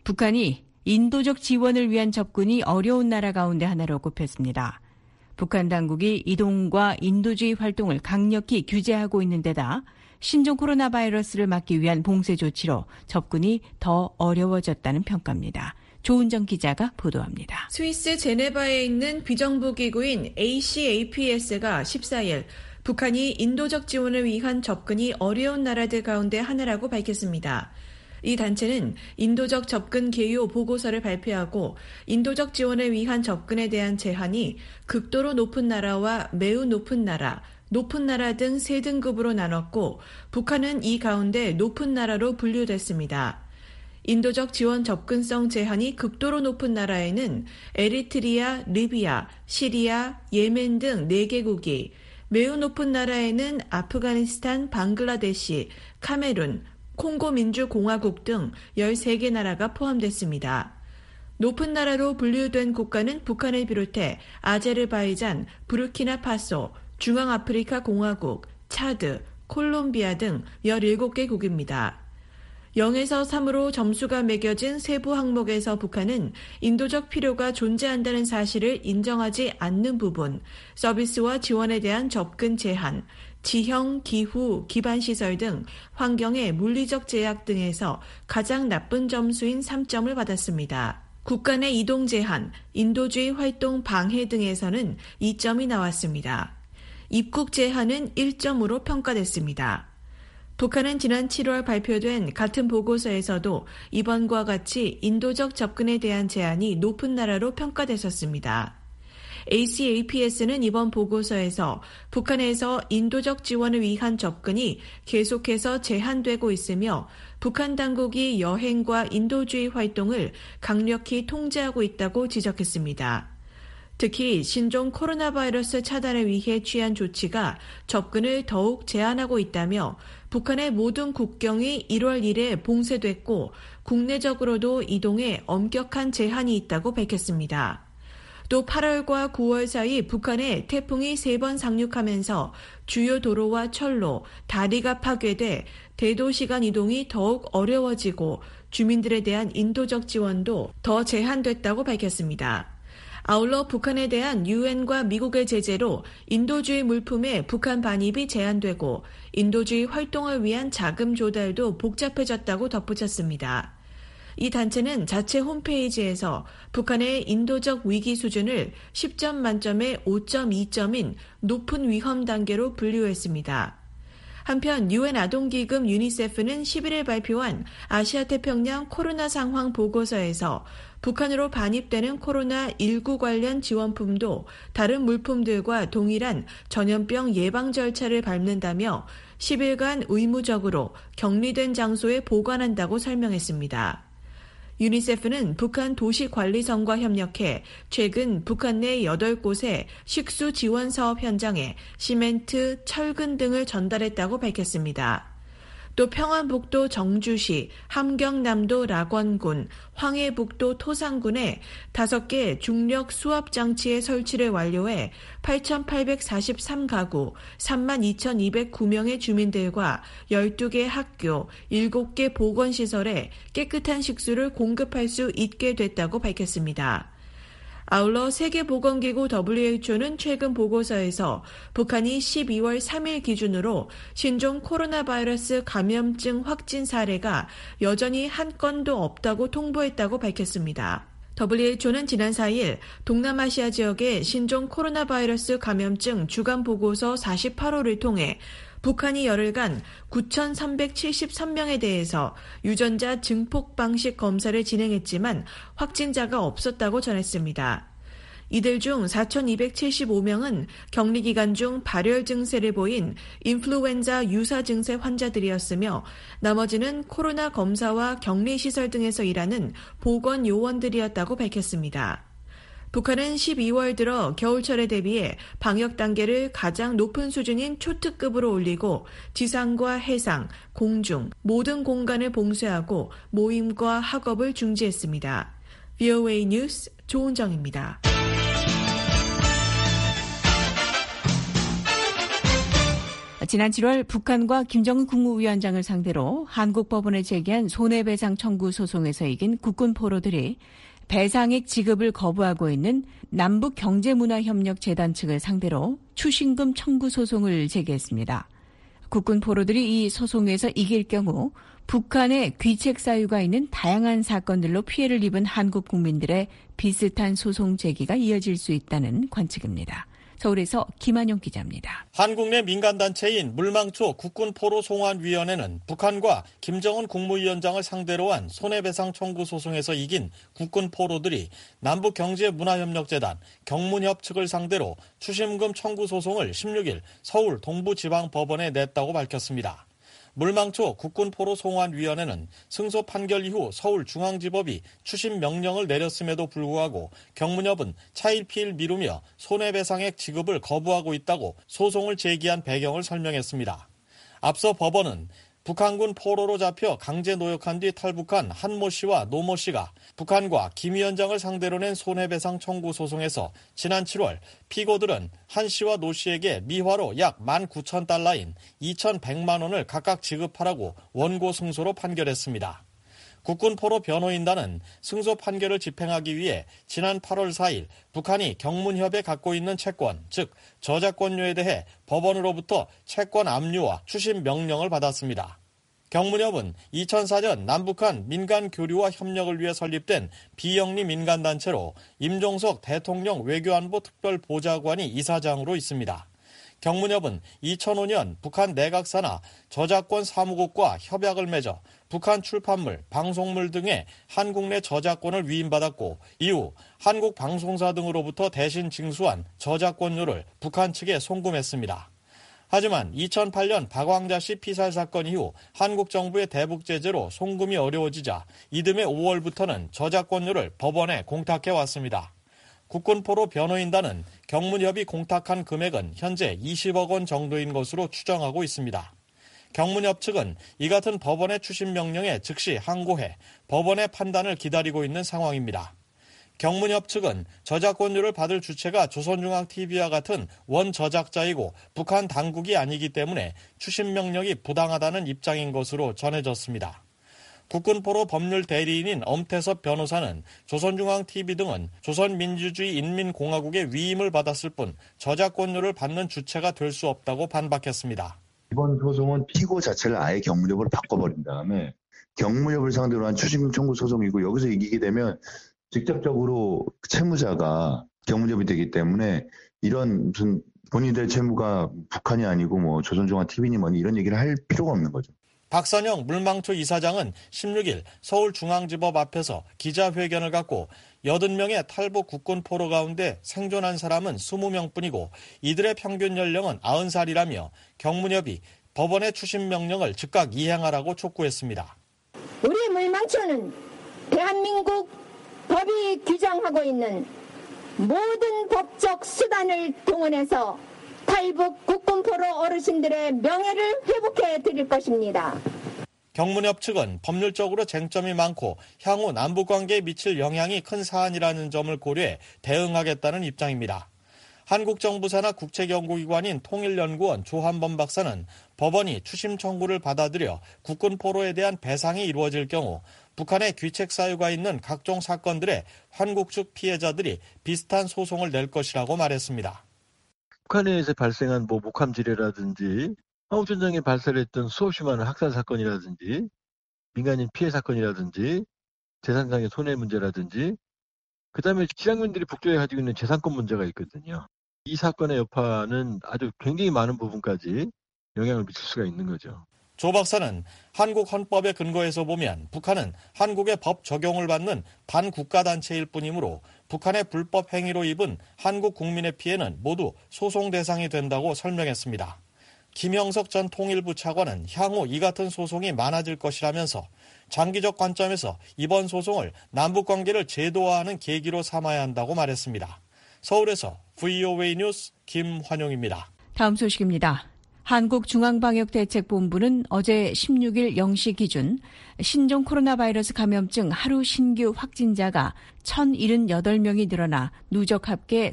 북한이 인도적 지원을 위한 접근이 어려운 나라 가운데 하나로 꼽혔습니다. 북한 당국이 이동과 인도주의 활동을 강력히 규제하고 있는 데다 신종 코로나 바이러스를 막기 위한 봉쇄 조치로 접근이 더 어려워졌다는 평가입니다. 조은정 기자가 보도합니다. 스위스 제네바에 있는 비정부 기구인 ACAPS가 14일 북한이 인도적 지원을 위한 접근이 어려운 나라들 가운데 하나라고 밝혔습니다. 이 단체는 인도적 접근 개요 보고서를 발표하고 인도적 지원을 위한 접근에 대한 제한이 극도로 높은 나라와 매우 높은 나라 등 3등급으로 나눴고 북한은 이 가운데 높은 나라로 분류됐습니다. 인도적 지원 접근성 제한이 극도로 높은 나라에는 에리트리아, 리비아, 시리아, 예멘 등 4개국이, 매우 높은 나라에는 아프가니스탄, 방글라데시, 카메룬, 콩고 민주공화국 등 13개 나라가 포함됐습니다. 높은 나라로 분류된 국가는 북한을 비롯해 아제르바이잔, 부르키나파소, 중앙아프리카 공화국, 차드, 콜롬비아 등 17개국입니다. 0에서 3으로 점수가 매겨진 세부 항목에서 북한은 인도적 필요가 존재한다는 사실을 인정하지 않는 부분, 서비스와 지원에 대한 접근 제한, 지형, 기후, 기반시설 등 환경의 물리적 제약 등에서 가장 나쁜 점수인 3점을 받았습니다. 국가 내 이동 제한, 인도주의 활동 방해 등에서는 2점이 나왔습니다. 입국 제한은 1점으로 평가됐습니다. 북한은 지난 7월 발표된 같은 보고서에서도 이번과 같이 인도적 접근에 대한 제한이 높은 나라로 평가됐었습니다. ACAPS는 이번 보고서에서 북한에서 인도적 지원을 위한 접근이 계속해서 제한되고 있으며 북한 당국이 여행과 인도주의 활동을 강력히 통제하고 있다고 지적했습니다. 특히 신종 코로나 바이러스 차단을 위해 취한 조치가 접근을 더욱 제한하고 있다며 북한의 모든 국경이 1월 1일에 봉쇄됐고 국내적으로도 이동에 엄격한 제한이 있다고 밝혔습니다. 또 8월과 9월 사이 북한에 태풍이 3번 상륙하면서 주요 도로와 철로, 다리가 파괴돼 대도시 간 이동이 더욱 어려워지고 주민들에 대한 인도적 지원도 더 제한됐다고 밝혔습니다. 아울러 북한에 대한 유엔과 미국의 제재로 인도주의 물품의 북한 반입이 제한되고 인도주의 활동을 위한 자금 조달도 복잡해졌다고 덧붙였습니다. 이 단체는 자체 홈페이지에서 북한의 인도적 위기 수준을 10점 만점에 5.2점인 높은 위험 단계로 분류했습니다. 한편 유엔 아동기금 유니세프는 11일 발표한 아시아태평양 코로나 상황 보고서에서 북한으로 반입되는 코로나19 관련 지원품도 다른 물품들과 동일한 전염병 예방 절차를 밟는다며 10일간 의무적으로 격리된 장소에 보관한다고 설명했습니다. 유니세프는 북한 도시관리청과 협력해 최근 북한 내 8곳의 식수 지원 사업 현장에 시멘트, 철근 등을 전달했다고 밝혔습니다. 또 평안북도 정주시, 함경남도 락원군, 황해북도 토상군에 5개 중력 수압장치의 설치를 완료해 8,843가구, 32,209명의 주민들과 12개 학교, 7개 보건시설에 깨끗한 식수를 공급할 수 있게 됐다고 밝혔습니다. 아울러 세계보건기구 WHO는 최근 보고서에서 북한이 12월 3일 기준으로 신종 코로나 바이러스 감염증 확진 사례가 여전히 한 건도 없다고 통보했다고 밝혔습니다. WHO는 지난 4일 동남아시아 지역의 신종 코로나 바이러스 감염증 주간 보고서 48호를 통해 북한이 열흘간 9,373명에 대해서 유전자 증폭 방식 검사를 진행했지만 확진자가 없었다고 전했습니다. 이들 중 4,275명은 격리 기간 중 발열 증세를 보인 인플루엔자 유사 증세 환자들이었으며 나머지는 코로나 검사와 격리시설 등에서 일하는 보건 요원들이었다고 밝혔습니다. 북한은 12월 들어 겨울철에 대비해 방역 단계를 가장 높은 수준인 초특급으로 올리고 지상과 해상, 공중, 모든 공간을 봉쇄하고 모임과 학업을 중지했습니다. VOA 뉴스 조은정입니다. 지난 7월 북한과 김정은 국무위원장을 상대로 한국 법원에 제기한 손해배상 청구 소송에서 이긴 국군 포로들이 배상액 지급을 거부하고 있는 남북경제문화협력재단 측을 상대로 추신금 청구 소송을 제기했습니다. 국군 포로들이 이 소송에서 이길 경우 북한의 귀책 사유가 있는 다양한 사건들로 피해를 입은 한국 국민들의 비슷한 소송 제기가 이어질 수 있다는 관측입니다. 서울에서 김한용 기자입니다. 한국 내 민간단체인 물망초 국군포로송환위원회는 북한과 김정은 국무위원장을 상대로 한 손해배상 청구 소송에서 이긴 국군포로들이 남북경제문화협력재단 경문협 측을 상대로 추심금 청구 소송을 16일 서울 동부지방법원에 냈다고 밝혔습니다. 물망초 국군포로송환위원회는 승소 판결 이후 서울중앙지법이 추심 명령을 내렸음에도 불구하고 경문협은 차일피일 미루며 손해배상액 지급을 거부하고 있다고 소송을 제기한 배경을 설명했습니다. 앞서 법원은 북한군 포로로 잡혀 강제 노역한 뒤 탈북한 한모 씨와 노모 씨가 북한과 김 위원장을 상대로 낸 손해배상 청구 소송에서 지난 7월 피고들은 한 씨와 노 씨에게 미화로 약 19,000달러인 2,100만 원을 각각 지급하라고 원고 승소로 판결했습니다. 국군포로 변호인단은 승소 판결을 집행하기 위해 지난 8월 4일 북한이 경문협에 갖고 있는 채권, 즉 저작권료에 대해 법원으로부터 채권 압류와 추심 명령을 받았습니다. 경문협은 2004년 남북한 민간 교류와 협력을 위해 설립된 비영리 민간단체로 임종석 대통령 외교안보 특별보좌관이 이사장으로 있습니다. 경문협은 2005년 북한 내각사나 저작권 사무국과 협약을 맺어 북한 출판물, 방송물 등의 한국 내 저작권을 위임받았고 이후 한국 방송사 등으로부터 대신 징수한 저작권료를 북한 측에 송금했습니다. 하지만 2008년 박왕자 씨 피살 사건 이후 한국 정부의 대북 제재로 송금이 어려워지자 이듬해 5월부터는 저작권료를 법원에 공탁해 왔습니다. 국군포로 변호인단은 경문협이 공탁한 금액은 현재 20억 원 정도인 것으로 추정하고 있습니다. 경문협 측은 이 같은 법원의 추심 명령에 즉시 항고해 법원의 판단을 기다리고 있는 상황입니다. 경문협 측은 저작권료를 받을 주체가 조선중앙TV와 같은 원저작자이고 북한 당국이 아니기 때문에 추심 명령이 부당하다는 입장인 것으로 전해졌습니다. 국군포로 법률 대리인인 엄태섭 변호사는 조선중앙TV 등은 조선민주주의 인민공화국의 위임을 받았을 뿐 저작권료를 받는 주체가 될 수 없다고 반박했습니다. 이번 소송은 피고 자체를 아예 경문협으로 바꿔버린 다음에 경문협을 상대로 한 추심금 청구 소송이고 여기서 이기게 되면 직접적으로 채무자가 경문협이 되기 때문에 이런 무슨 본인들의 채무가 북한이 아니고 뭐 조선중앙TV니 뭐니 이런 얘기를 할 필요가 없는 거죠. 박선영 물망초 이사장은 16일 서울중앙지법 앞에서 기자회견을 갖고 80명의 탈북 국군 포로 가운데 생존한 사람은 20명뿐이고 이들의 평균 연령은 90살이라며 경문협이 법원의 추심 명령을 즉각 이행하라고 촉구했습니다. 우리 물망초는 대한민국 법이 규정하고 있는 모든 법적 수단을 동원해서 탈북 국군포로 어르신들의 명예를 회복해 드릴 것입니다. 경문협 측은 법률적으로 쟁점이 많고 향후 남북관계에 미칠 영향이 큰 사안이라는 점을 고려해 대응하겠다는 입장입니다. 한국 정부 산하 국책연구기관인 통일연구원 조한범 박사는 법원이 추심 청구를 받아들여 국군포로에 대한 배상이 이루어질 경우 북한의 귀책 사유가 있는 각종 사건들에 한국 측 피해자들이 비슷한 소송을 낼 것이라고 말했습니다. 북한에서 발생한 목함지뢰라든지 한국전쟁에 발생했던 수없이 많은 학살 사건이라든지 민간인 피해 사건이라든지 재산상의 손해 문제라든지 그다음에 실향민들이 북쪽에 가지고 있는 재산권 문제가 있거든요. 이 사건의 여파는 아주 굉장히 많은 부분까지 영향을 미칠 수가 있는 거죠. 조 박사는 한국 헌법에 근거해서 보면 북한은 한국의 법 적용을 받는 반국가단체일 뿐이므로 북한의 불법 행위로 입은 한국 국민의 피해는 모두 소송 대상이 된다고 설명했습니다. 김형석 전 통일부 차관은 향후 이 같은 소송이 많아질 것이라면서 장기적 관점에서 이번 소송을 남북관계를 제도화하는 계기로 삼아야 한다고 말했습니다. 서울에서 VOA 뉴스 김환용입니다. 다음 소식입니다. 한국중앙방역대책본부는 어제 16일 0시 기준 신종 코로나 바이러스 감염증 하루 신규 확진자가 1,078명이 늘어나 누적 합계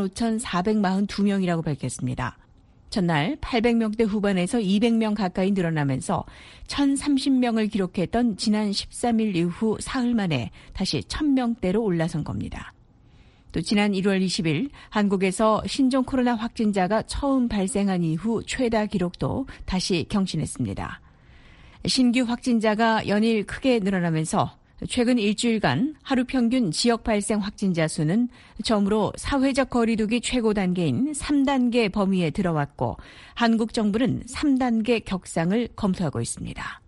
45,442명이라고 밝혔습니다. 전날 800명대 후반에서 200명 가까이 늘어나면서 1,030명을 기록했던 지난 13일 이후 사흘 만에 다시 1,000명대로 올라선 겁니다. 또 지난 1월 20일 한국에서 신종 코로나 확진자가 처음 발생한 이후 최다 기록도 다시 경신했습니다. 신규 확진자가 연일 크게 늘어나면서 최근 일주일간 하루 평균 지역 발생 확진자 수는 처음으로 사회적 거리두기 최고 단계인 3단계 범위에 들어왔고 한국 정부는 3단계 격상을 검토하고 있습니다.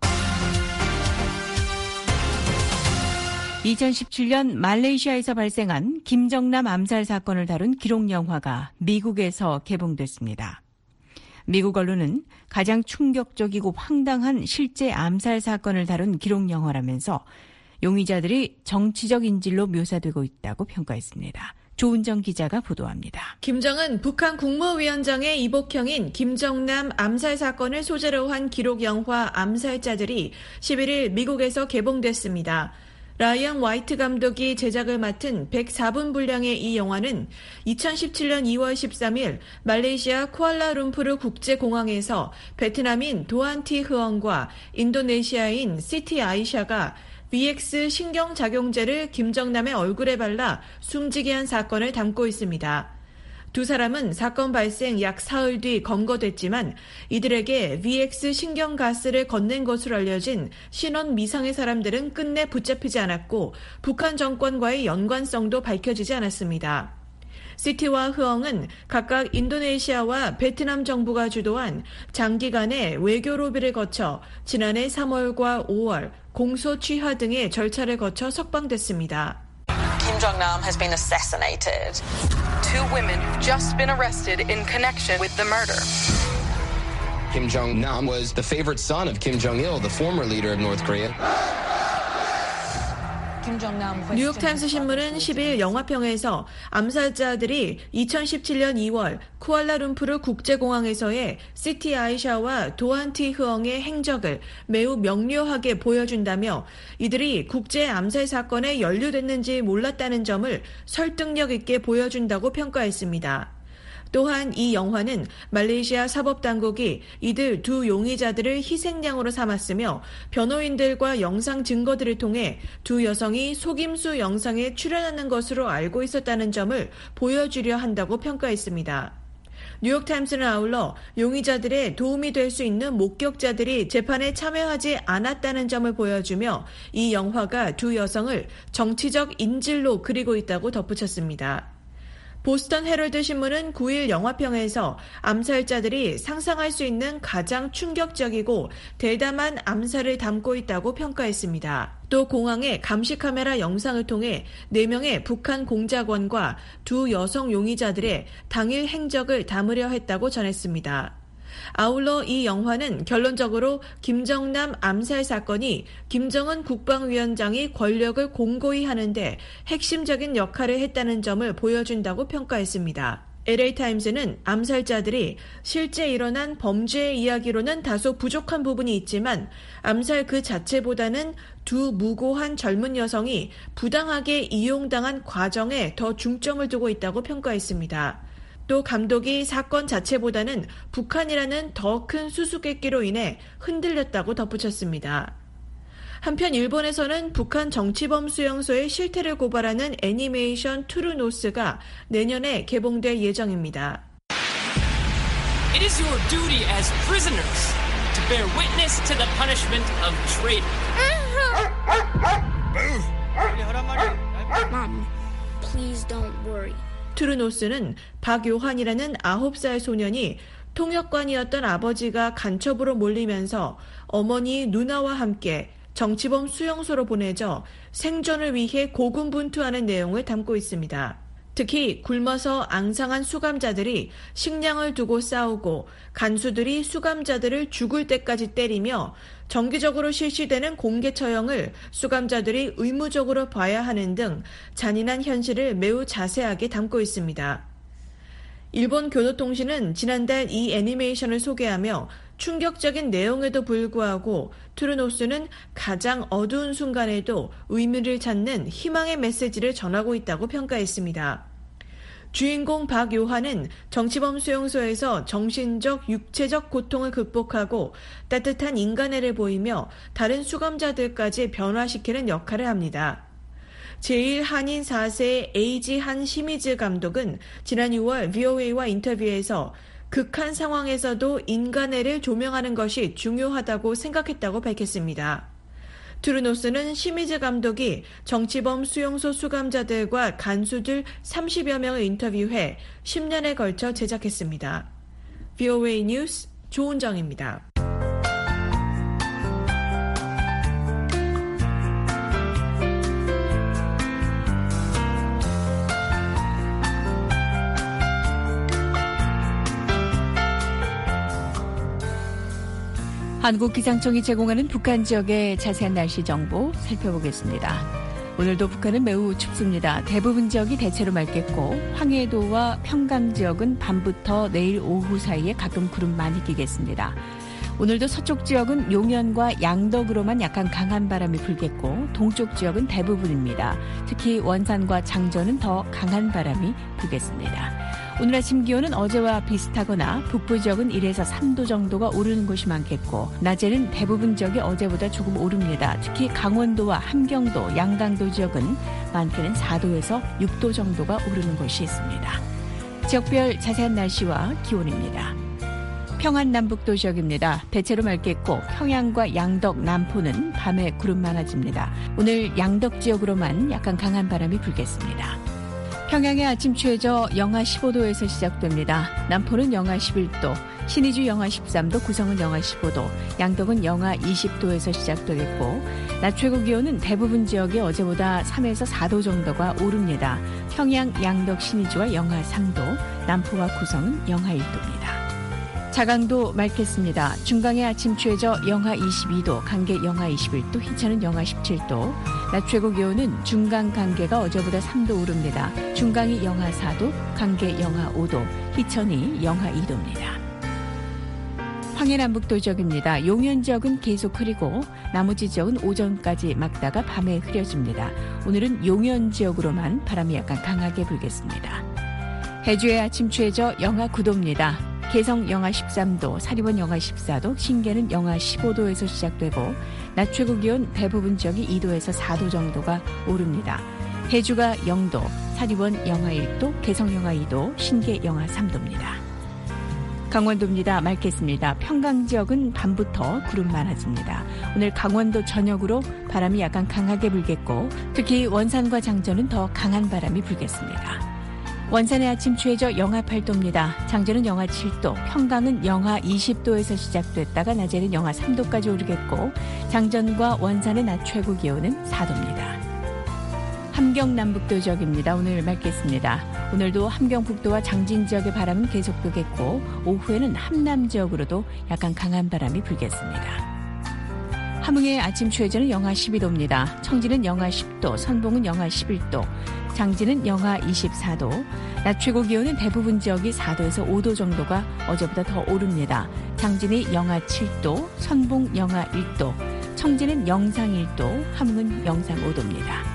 2017년 말레이시아에서 발생한 김정남 암살 사건을 다룬 기록 영화가 미국에서 개봉됐습니다. 미국 언론은 가장 충격적이고 황당한 실제 암살 사건을 다룬 기록 영화라면서 용의자들이 정치적 인질로 묘사되고 있다고 평가했습니다. 조은정 기자가 보도합니다. 김정은 북한 국무위원장의 이복형인 김정남 암살 사건을 소재로 한 기록 영화 암살자들이 11일 미국에서 개봉됐습니다. 라이언 화이트 감독이 제작을 맡은 104분 분량의 이 영화는 2017년 2월 13일 말레이시아 쿠알라룸푸르 국제공항에서 베트남인 도안 티 흐엉과 인도네시아인 시티 아이샤가 VX 신경작용제를 김정남의 얼굴에 발라 숨지게 한 사건을 담고 있습니다. 두 사람은 사건 발생 약 사흘 뒤 검거됐지만 이들에게 VX 신경가스를 건넨 것으로 알려진 신원 미상의 사람들은 끝내 붙잡히지 않았고 북한 정권과의 연관성도 밝혀지지 않았습니다. 시티와 흐엉은 각각 인도네시아와 베트남 정부가 주도한 장기간의 외교 로비를 거쳐 지난해 3월과 5월 공소 취하 등의 절차를 거쳐 석방됐습니다. Kim Jong-nam has been assassinated. Two women have just been arrested in connection with the murder. Kim Jong-nam was the favorite son of Kim Jong-il, the former leader of North Korea. 뉴욕타임스 신문은 10일 영화평에서 암살자들이 2017년 2월 쿠알라룸푸르 국제공항에서의 시티 아이샤와 도안 티 흐엉의 행적을 매우 명료하게 보여준다며 이들이 국제 암살 사건에 연루됐는지 몰랐다는 점을 설득력 있게 보여준다고 평가했습니다. 또한 이 영화는 말레이시아 사법당국이 이들 두 용의자들을 희생양으로 삼았으며 변호인들과 영상 증거들을 통해 두 여성이 속임수 영상에 출연하는 것으로 알고 있었다는 점을 보여주려 한다고 평가했습니다. 뉴욕타임스는 아울러 용의자들의 도움이 될 수 있는 목격자들이 재판에 참여하지 않았다는 점을 보여주며 이 영화가 두 여성을 정치적 인질로 그리고 있다고 덧붙였습니다. 보스턴 헤럴드 신문은 9일 영화평에서 암살자들이 상상할 수 있는 가장 충격적이고 대담한 암살을 담고 있다고 평가했습니다. 또 공항의 감시 카메라 영상을 통해 4명의 북한 공작원과 두 여성 용의자들의 당일 행적을 담으려 했다고 전했습니다. 아울러 이 영화는 결론적으로 김정남 암살 사건이 김정은 국방위원장이 권력을 공고히 하는데 핵심적인 역할을 했다는 점을 보여준다고 평가했습니다. LA타임스는 암살자들이 실제 일어난 범죄의 이야기로는 다소 부족한 부분이 있지만 암살 그 자체보다는 두 무고한 젊은 여성이 부당하게 이용당한 과정에 더 중점을 두고 있다고 평가했습니다. 또 감독이 사건 자체보다는 북한이라는 더 큰 수수께끼로 인해 흔들렸다고 덧붙였습니다. 한편 일본에서는 북한 정치범 수용소의 실태를 고발하는 애니메이션 트루노스가 내년에 개봉될 예정입니다. It is your duty as prisoners to bear witness to the punishment of traitor. Mom, please don't worry. 트루노스는 박요한이라는 9살 소년이 통역관이었던 아버지가 간첩으로 몰리면서 어머니 누나와 함께 정치범 수용소로 보내져 생존을 위해 고군분투하는 내용을 담고 있습니다. 특히 굶어서 앙상한 수감자들이 식량을 두고 싸우고 간수들이 수감자들을 죽을 때까지 때리며 정기적으로 실시되는 공개 처형을 수감자들이 의무적으로 봐야 하는 등 잔인한 현실을 매우 자세하게 담고 있습니다. 일본 교도통신은 지난달 이 애니메이션을 소개하며 충격적인 내용에도 불구하고 트루노스는 가장 어두운 순간에도 의미를 찾는 희망의 메시지를 전하고 있다고 평가했습니다. 주인공 박요한은 정치범 수용소에서 정신적, 육체적 고통을 극복하고 따뜻한 인간애를 보이며 다른 수감자들까지 변화시키는 역할을 합니다. 제1한인 4세 에이지 시미즈 감독은 지난 6월 VOA와 인터뷰에서 극한 상황에서도 인간애를 조명하는 것이 중요하다고 생각했다고 밝혔습니다. 트루노스는 시미즈 감독이 정치범 수용소 수감자들과 간수들 30여 명을 인터뷰해 10년에 걸쳐 제작했습니다. VOA 뉴스 조은정입니다. 한국기상청이 제공하는 북한 지역의 자세한 날씨 정보 살펴보겠습니다. 오늘도 북한은 매우 춥습니다. 대부분 지역이 대체로 맑겠고 황해도와 평강 지역은 밤부터 내일 오후 사이에 가끔 구름 많이 끼겠습니다. 오늘도 서쪽 지역은 용현과 양덕으로만 약간 강한 바람이 불겠고 동쪽 지역은 대부분입니다. 특히 원산과 장전은 더 강한 바람이 불겠습니다. 오늘 아침 기온은 어제와 비슷하거나 북부 지역은 1에서 3도 정도가 오르는 곳이 많겠고 낮에는 대부분 지역이 어제보다 조금 오릅니다. 특히 강원도와 함경도, 양강도 지역은 많게는 4도에서 6도 정도가 오르는 곳이 있습니다. 지역별 자세한 날씨와 기온입니다. 평안 남북도 지역입니다. 대체로 맑겠고 평양과 양덕, 남포는 밤에 구름 많아집니다. 오늘 양덕 지역으로만 약간 강한 바람이 불겠습니다. 평양의 아침 최저 영하 15도에서 시작됩니다. 남포는 영하 11도, 신의주 영하 13도, 구성은 영하 15도, 양덕은 영하 20도에서 시작되겠고 낮 최고 기온은 대부분 지역이 어제보다 3에서 4도 정도가 오릅니다. 평양, 양덕, 신의주와 영하 3도, 남포와 구성은 영하 1도입니다. 자강도 맑겠습니다. 중강의 아침 최저 영하 22도, 강계 영하 21도, 희천은 영하 17도. 낮 최고 기온은 중강 강계가 어제보다 3도 오릅니다. 중강이 영하 4도, 강계 영하 5도, 희천이 영하 2도입니다. 황해남북도 지역입니다. 용현 지역은 계속 흐리고 나머지 지역은 오전까지 맑다가 밤에 흐려집니다. 오늘은 용현 지역으로만 바람이 약간 강하게 불겠습니다. 해주의 아침 최저 영하 9도입니다. 개성 영하 13도, 사리원 영하 14도, 신계는 영하 15도에서 시작되고 낮 최고 기온 대부분 지역이 2도에서 4도 정도가 오릅니다. 해주가 0도, 사리원 영하 1도, 개성 영하 2도, 신계 영하 3도입니다. 강원도입니다. 맑겠습니다. 평강 지역은 밤부터 구름 많아집니다. 오늘 강원도 전역으로 바람이 약간 강하게 불겠고 특히 원산과 장전은 더 강한 바람이 불겠습니다. 원산의 아침 최저 영하 8도입니다. 장전은 영하 7도, 평강은 영하 20도에서 시작됐다가 낮에는 영하 3도까지 오르겠고 장전과 원산의 낮 최고 기온은 4도입니다. 함경 남북도 지역입니다. 오늘 맑겠습니다. 오늘도 함경 북도와 장진 지역의 바람은 계속 불겠고 오후에는 함남 지역으로도 약간 강한 바람이 불겠습니다. 함흥의 아침 최저는 영하 12도입니다. 청진은 영하 10도, 선봉은 영하 11도, 장진은 영하 24도, 낮 최고 기온은 대부분 지역이 4도에서 5도 정도가 어제보다 더 오릅니다. 장진이 영하 7도, 선봉 영하 1도, 청진은 영상 1도, 함흥은 영상 5도입니다.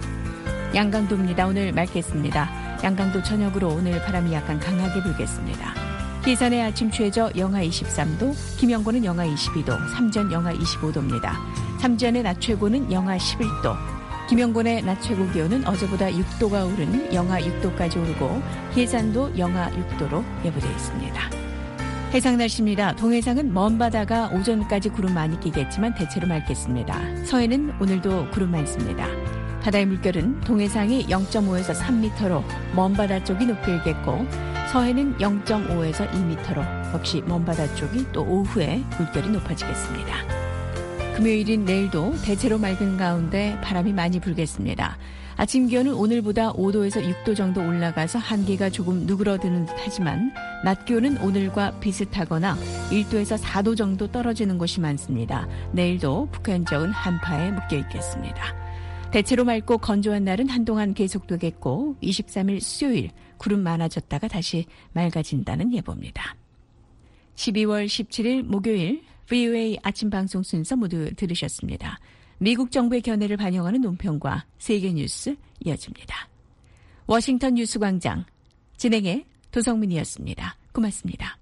양강도입니다. 오늘 맑겠습니다. 양강도 전역으로 오늘 바람이 약간 강하게 불겠습니다. 기산의 아침 최저 영하 23도, 김영고는 영하 22도, 삼전 영하 25도입니다. 삼전의 낮 최고는 영하 11도, 김영곤의 낮 최고 기온은 어제보다 6도가 오른 영하 6도까지 오르고 해산도 영하 6도로 예보되어 있습니다. 해상 날씨입니다. 동해상은 먼 바다가 오전까지 구름 많이 끼겠지만 대체로 맑겠습니다. 서해는 오늘도 구름 많습니다. 바다의 물결은 동해상이 0.5에서 3m로 먼 바다 쪽이 높게 일겠고 서해는 0.5에서 2m로 역시 먼 바다 쪽이 또 오후에 물결이 높아지겠습니다. 금요일인 내일도 대체로 맑은 가운데 바람이 많이 불겠습니다. 아침 기온은 오늘보다 5도에서 6도 정도 올라가서 한기가 조금 누그러드는 듯하지만 낮 기온은 오늘과 비슷하거나 1도에서 4도 정도 떨어지는 곳이 많습니다. 내일도 북한 지역은 한파에 묶여 있겠습니다. 대체로 맑고 건조한 날은 한동안 계속되겠고 23일 수요일 구름 많아졌다가 다시 맑아진다는 예보입니다. 12월 17일 목요일 VOA 아침 방송 순서 모두 들으셨습니다. 미국 정부의 견해를 반영하는 논평과 세계 뉴스 이어집니다. 워싱턴 뉴스광장 진행의 도성민이었습니다. 고맙습니다.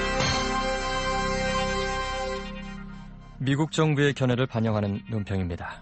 미국 정부의 견해를 반영하는 논평입니다.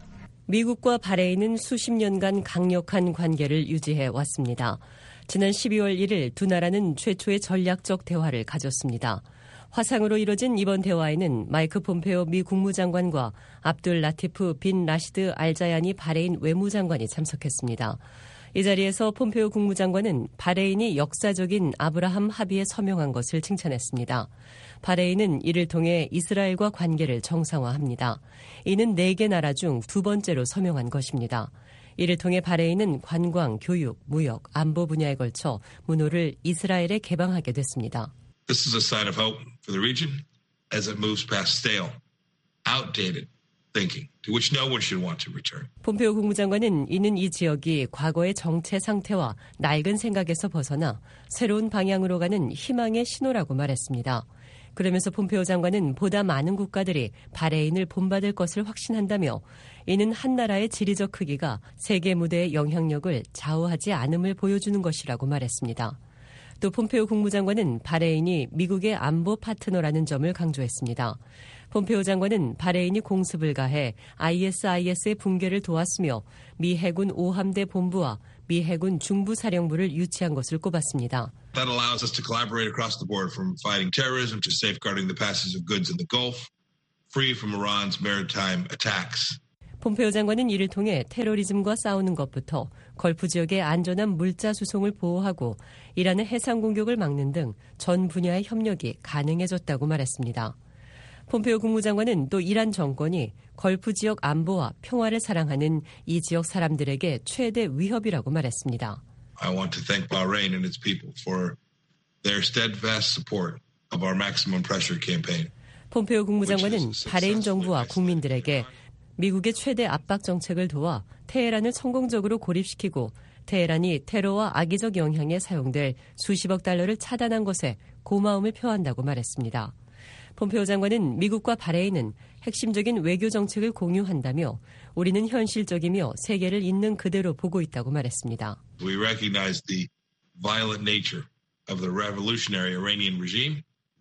미국과 바레인은 수십 년간 강력한 관계를 유지해 왔습니다. 지난 12월 1일 두 나라는 최초의 전략적 대화를 가졌습니다. 화상으로 이뤄진 이번 대화에는 마이크 폼페오 미 국무장관과 압둘 라티프 빈 라시드 알자야니 바레인 외무장관이 참석했습니다. 이 자리에서 폼페오 국무장관은 바레인이 역사적인 아브라함 합의에 서명한 것을 칭찬했습니다. 바레인은 이를 통해 이스라엘과 관계를 정상화합니다. 이는 4개 나라 중 두 번째로 서명한 것입니다. 이를 통해 바레인은 관광, 교육, 무역, 안보 분야에 걸쳐 문호를 이스라엘에 개방하게 됐습니다. This is a sign of hope for the region as it moves past stale, outdated thinking to which no one should want to return. 폼페오 국무장관은 이는 이 지역이 과거의 정체 상태와 낡은 생각에서 벗어나 새로운 방향으로 가는 희망의 신호라고 말했습니다. 그러면서 폼페오 장관은 보다 많은 국가들이 바레인을 본받을 것을 확신한다며 이는 한 나라의 지리적 크기가 세계 무대의 영향력을 좌우하지 않음을 보여주는 것이라고 말했습니다. 또 폼페오 국무장관은 바레인이 미국의 안보 파트너라는 점을 강조했습니다. 폼페오 장관은 바레인이 공습을 가해 ISIS의 붕괴를 도왔으며 미 해군 5함대 본부와 미 해군 중부사령부를 유치한 것을 꼽았습니다. That allows us to collaborate across the board from fighting terrorism to safeguarding the passage of goods in the Gulf, free from Iran's maritime attacks. 폼페오 장관은 이를 통해 테러리즘과 싸우는 것부터 걸프 지역의 안전한 물자 수송을 보호하고 이란의 해상 공격을 막는 등 전 분야의 협력이 가능해졌다고 말했습니다. 폼페오 국무장관은 또 이란 정권이 걸프 지역 안보와 평화를 사랑하는 이 지역 사람들에게 최대 위협이라고 말했습니다. I want to thank Bahrain and its people for their steadfast support of our maximum pressure campaign. 폼페오 국무장관은 바레인 정부와 국민들에게 미국의 최대 압박 정책을 도와 테헤란을 성공적으로 고립시키고 테헤란이 테러와 악의적 영향에 사용될 수십억 달러를 차단한 것에 고마움을 표한다고 말했습니다. 폼페오 장관은 미국과 바레인은 핵심적인 외교 정책을 공유한다며 우리는 현실적이며 세계를 있는 그대로 보고 있다고 말했습니다. We recognize the violent nature of the revolutionary Iranian regime.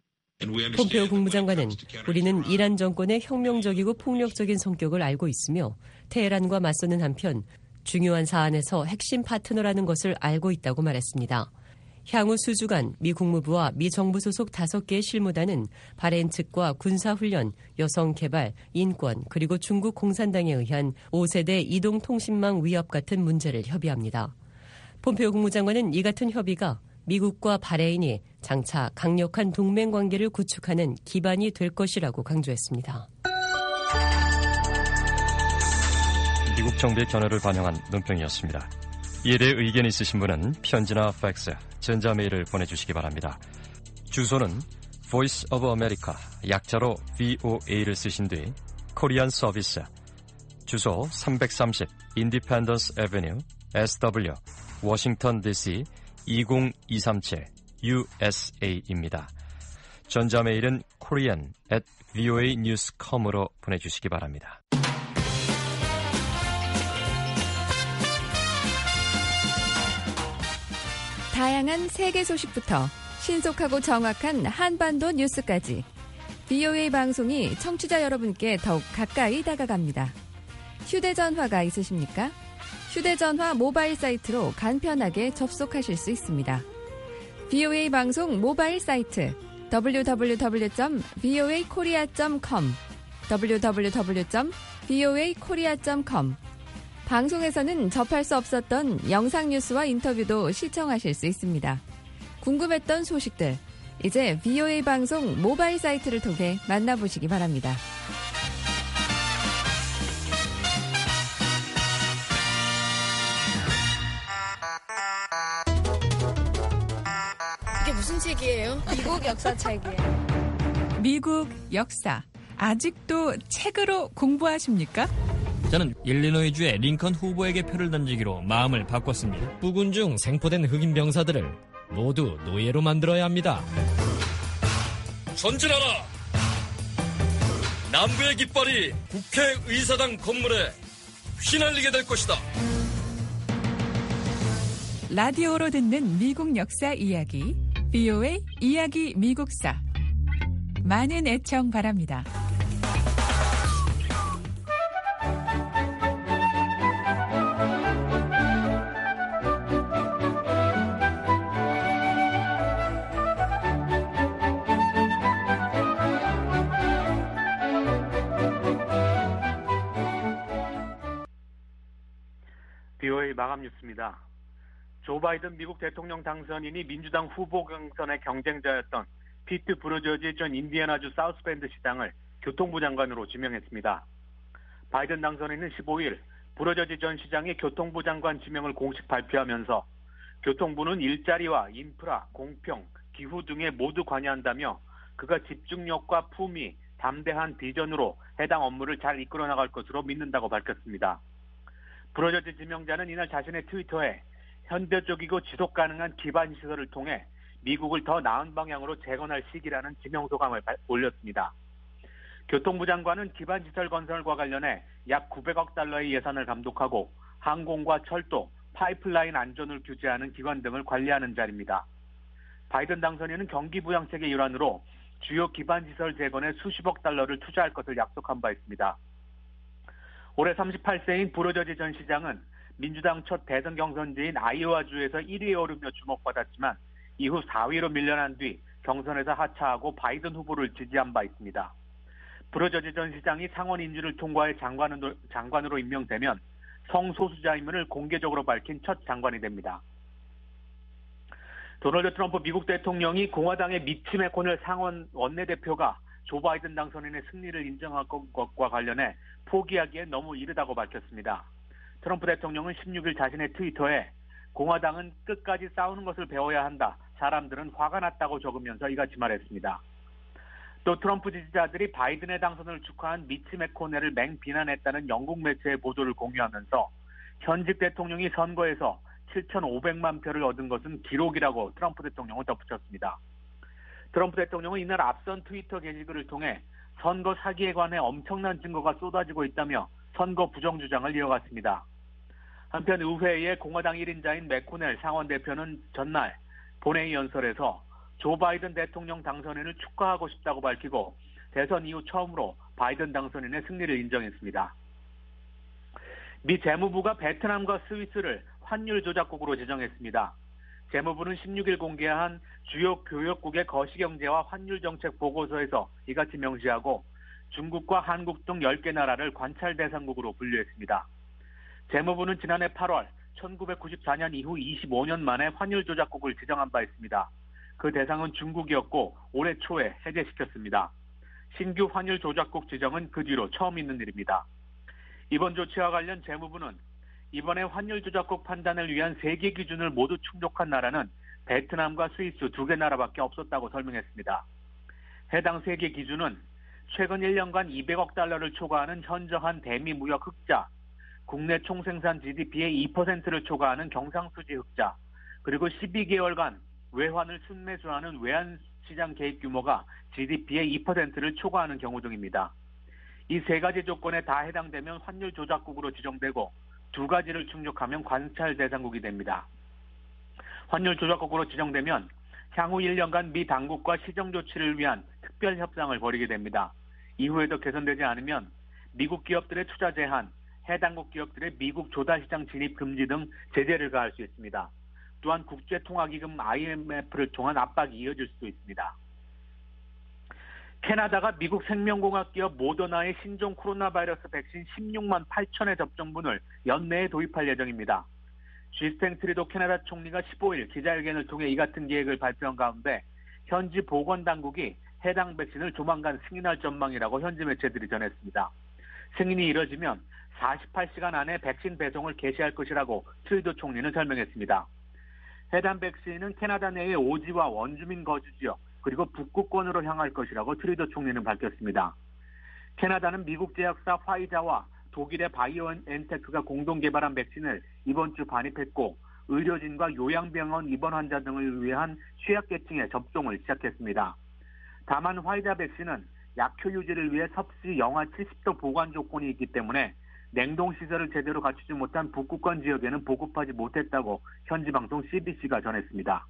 폼페오 국무장관은 우리는 이란 정권의 혁명적이고 폭력적인 성격을 알고 있으며 테헤란과 맞서는 한편 중요한 사안에서 핵심 파트너라는 것을 알고 있다고 말했습니다. 향후 수주간 미 국무부와 미 정부 소속 5개의 실무단은 바레인 측과 군사훈련, 여성개발, 인권 그리고 중국 공산당에 의한 5세대 이동통신망 위협 같은 문제를 협의합니다. 폼페오 국무장관은 이 같은 협의가 미국과 바레인이 장차 강력한 동맹 관계를 구축하는 기반이 될 것이라고 강조했습니다. 미국 정부의 견해를 반영한 논평이었습니다. 이에 대해 의견이 있으신 분은 편지나 팩스, 전자메일을 보내주시기 바랍니다. 주소는 Voice of America, 약자로 VOA를 쓰신 뒤 코리안 서비스, 주소 330 Independence Avenue, SW, 워싱턴 DC 20237 USA입니다. 전자메일은 korean@voanews.com으로 보내주시기 바랍니다. 다양한 세계 소식부터 신속하고 정확한 한반도 뉴스까지 VOA 방송이 청취자 여러분께 더욱 가까이 다가갑니다. 휴대전화가 있으십니까? 휴대전화 모바일 사이트로 간편하게 접속하실 수 있습니다. VOA 방송 모바일 사이트 www.voakorea.com www.voakorea.com 방송에서는 접할 수 없었던 영상 뉴스와 인터뷰도 시청하실 수 있습니다. 궁금했던 소식들, 이제 VOA 방송 모바일 사이트를 통해 만나보시기 바랍니다. 이게 무슨 책이에요? 미국 역사 책이에요. 미국 역사, 아직도 책으로 공부하십니까? 저는 일리노이주의 링컨 후보에게 표를 던지기로 마음을 바꿨습니다. 부군 중 생포된 흑인 병사들을 모두 노예로 만들어야 합니다. 전진하라! 남부의 깃발이 국회의사당 건물에 휘날리게 될 것이다. 라디오로 듣는 미국 역사 이야기, VOA 이야기 미국사. 많은 애청 바랍니다. BOA 마감 뉴스입니다. 조 바이든 미국 대통령 당선인이 민주당 후보 경선의 경쟁자였던 피트 부르저지 전 인디애나주 사우스밴드 시장을 교통부 장관으로 지명했습니다. 바이든 당선인은 15일 부르저지 전 시장이 교통부 장관 지명을 공식 발표하면서 교통부는 일자리와 인프라, 공평, 기후 등에 모두 관여한다며 그가 집중력과 품위, 담대한 비전으로 해당 업무를 잘 이끌어 나갈 것으로 믿는다고 밝혔습니다. 부르저지 지명자는 이날 자신의 트위터에 현대적이고 지속 가능한 기반 시설을 통해 미국을 더 나은 방향으로 재건할 시기라는 지명소감을 올렸습니다. 교통부 장관은 기반 시설 건설과 관련해 약 900억 달러의 예산을 감독하고 항공과 철도, 파이프라인 안전을 규제하는 기관 등을 관리하는 자리입니다. 바이든 당선인은 경기 부양책의 일환으로 주요 기반 시설 재건에 수십억 달러를 투자할 것을 약속한 바 있습니다. 올해 38세인 부르저지 전 시장은 민주당 첫 대선 경선지인 아이오와주에서 1위에 오르며 주목받았지만 이후 4위로 밀려난 뒤 경선에서 하차하고 바이든 후보를 지지한 바 있습니다. 부르저지 전 시장이 상원 인준을 통과해 장관으로 임명되면 성소수자임을 공개적으로 밝힌 첫 장관이 됩니다. 도널드 트럼프 미국 대통령이 공화당의 미치 매코넬 상원 원내대표가 조 바이든 당선인의 승리를 인정할 것과 관련해 포기하기에 너무 이르다고 밝혔습니다. 트럼프 대통령은 16일 자신의 트위터에 공화당은 끝까지 싸우는 것을 배워야 한다. 사람들은 화가 났다고 적으면서 이같이 말했습니다. 또 트럼프 지지자들이 바이든의 당선을 축하한 미치 매코넬을 맹비난했다는 영국 매체의 보도를 공유하면서 현직 대통령이 선거에서 7,500만 표를 얻은 것은 기록이라고 트럼프 대통령은 덧붙였습니다. 트럼프 대통령은 이날 앞선 트위터 게시글을 통해 선거 사기에 관해 엄청난 증거가 쏟아지고 있다며 선거 부정 주장을 이어갔습니다. 한편 의회의 공화당 1인자인 매코넬 상원 대표는 전날 본회의 연설에서 조 바이든 대통령 당선인을 축하하고 싶다고 밝히고 대선 이후 처음으로 바이든 당선인의 승리를 인정했습니다. 미 재무부가 베트남과 스위스를 환율 조작국으로 지정했습니다. 재무부는 16일 공개한 주요 교역국의 거시경제와 환율 정책 보고서에서 이같이 명시하고 중국과 한국 등 10개 나라를 관찰 대상국으로 분류했습니다. 재무부는 지난해 8월 1994년 이후 25년 만에 환율 조작국을 지정한 바 있습니다. 그 대상은 중국이었고 올해 초에 해제시켰습니다. 신규 환율 조작국 지정은 그 뒤로 처음 있는 일입니다. 이번 조치와 관련 재무부는 이번에 환율 조작국 판단을 위한 세계 기준을 모두 충족한 나라는 베트남과 스위스 2개 나라밖에 없었다고 설명했습니다. 해당 세계 기준은 최근 1년간 200억 달러를 초과하는 현저한 대미 무역 흑자, 국내 총생산 GDP의 2%를 초과하는 경상수지 흑자, 그리고 12개월간 외환을 순매수하는 외환시장 개입 규모가 GDP의 2%를 초과하는 경우 등입니다. 이 세 가지 조건에 다 해당되면 환율 조작국으로 지정되고 두 가지를 충족하면 관찰 대상국이 됩니다. 환율 조작국으로 지정되면 향후 1년간 미 당국과 시정 조치를 위한 특별 협상을 벌이게 됩니다. 이후에도 개선되지 않으면 미국 기업들의 투자 제한, 해당국 기업들의 미국 조달시장 진입 금지 등 제재를 가할 수 있습니다. 또한 국제통화기금 IMF를 통한 압박이 이어질 수도 있습니다. 캐나다가 미국 생명공학 기업 모더나의 신종 코로나 바이러스 백신 16만 8천의 접종분을 연내에 도입할 예정입니다. 주스틴 트루도 캐나다 총리가 15일 기자회견을 통해 이 같은 계획을 발표한 가운데 현지 보건당국이 해당 백신을 조만간 승인할 전망이라고 현지 매체들이 전했습니다. 승인이 이뤄지면 48시간 안에 백신 배송을 개시할 것이라고 트루도 총리는 설명했습니다. 해당 백신은 캐나다 내의 오지와 원주민 거주지역 그리고 북극권으로 향할 것이라고 트루도 총리는 밝혔습니다. 캐나다는 미국 제약사 화이자와 독일의 바이오엔테크가 공동 개발한 백신을 이번 주 반입했고 의료진과 요양병원 입원 환자 등을 위한 취약계층의 접종을 시작했습니다. 다만 화이자 백신은 약효 유지를 위해 섭씨 영하 70도 보관 조건이 있기 때문에 냉동시설을 제대로 갖추지 못한 북극권 지역에는 보급하지 못했다고 현지 방송 CBC가 전했습니다.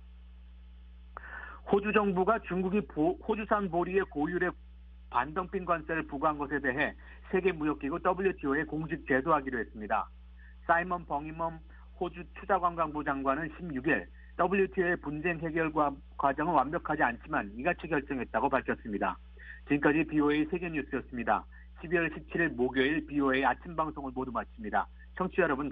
호주 정부가 중국이 호주산 보리의 고율의 반덤핑 관세를 부과한 것에 대해 세계무역기구 WTO에 공식 제소하기로 했습니다. 사이먼 벙이멈 호주 투자관광부 장관은 16일 WTO의 분쟁 해결 과정은 완벽하지 않지만 이같이 결정했다고 밝혔습니다. 지금까지 BOA 세계뉴스였습니다. 12월 17일 목요일 BOA 아침 방송을 모두 마칩니다. 청취자 여러분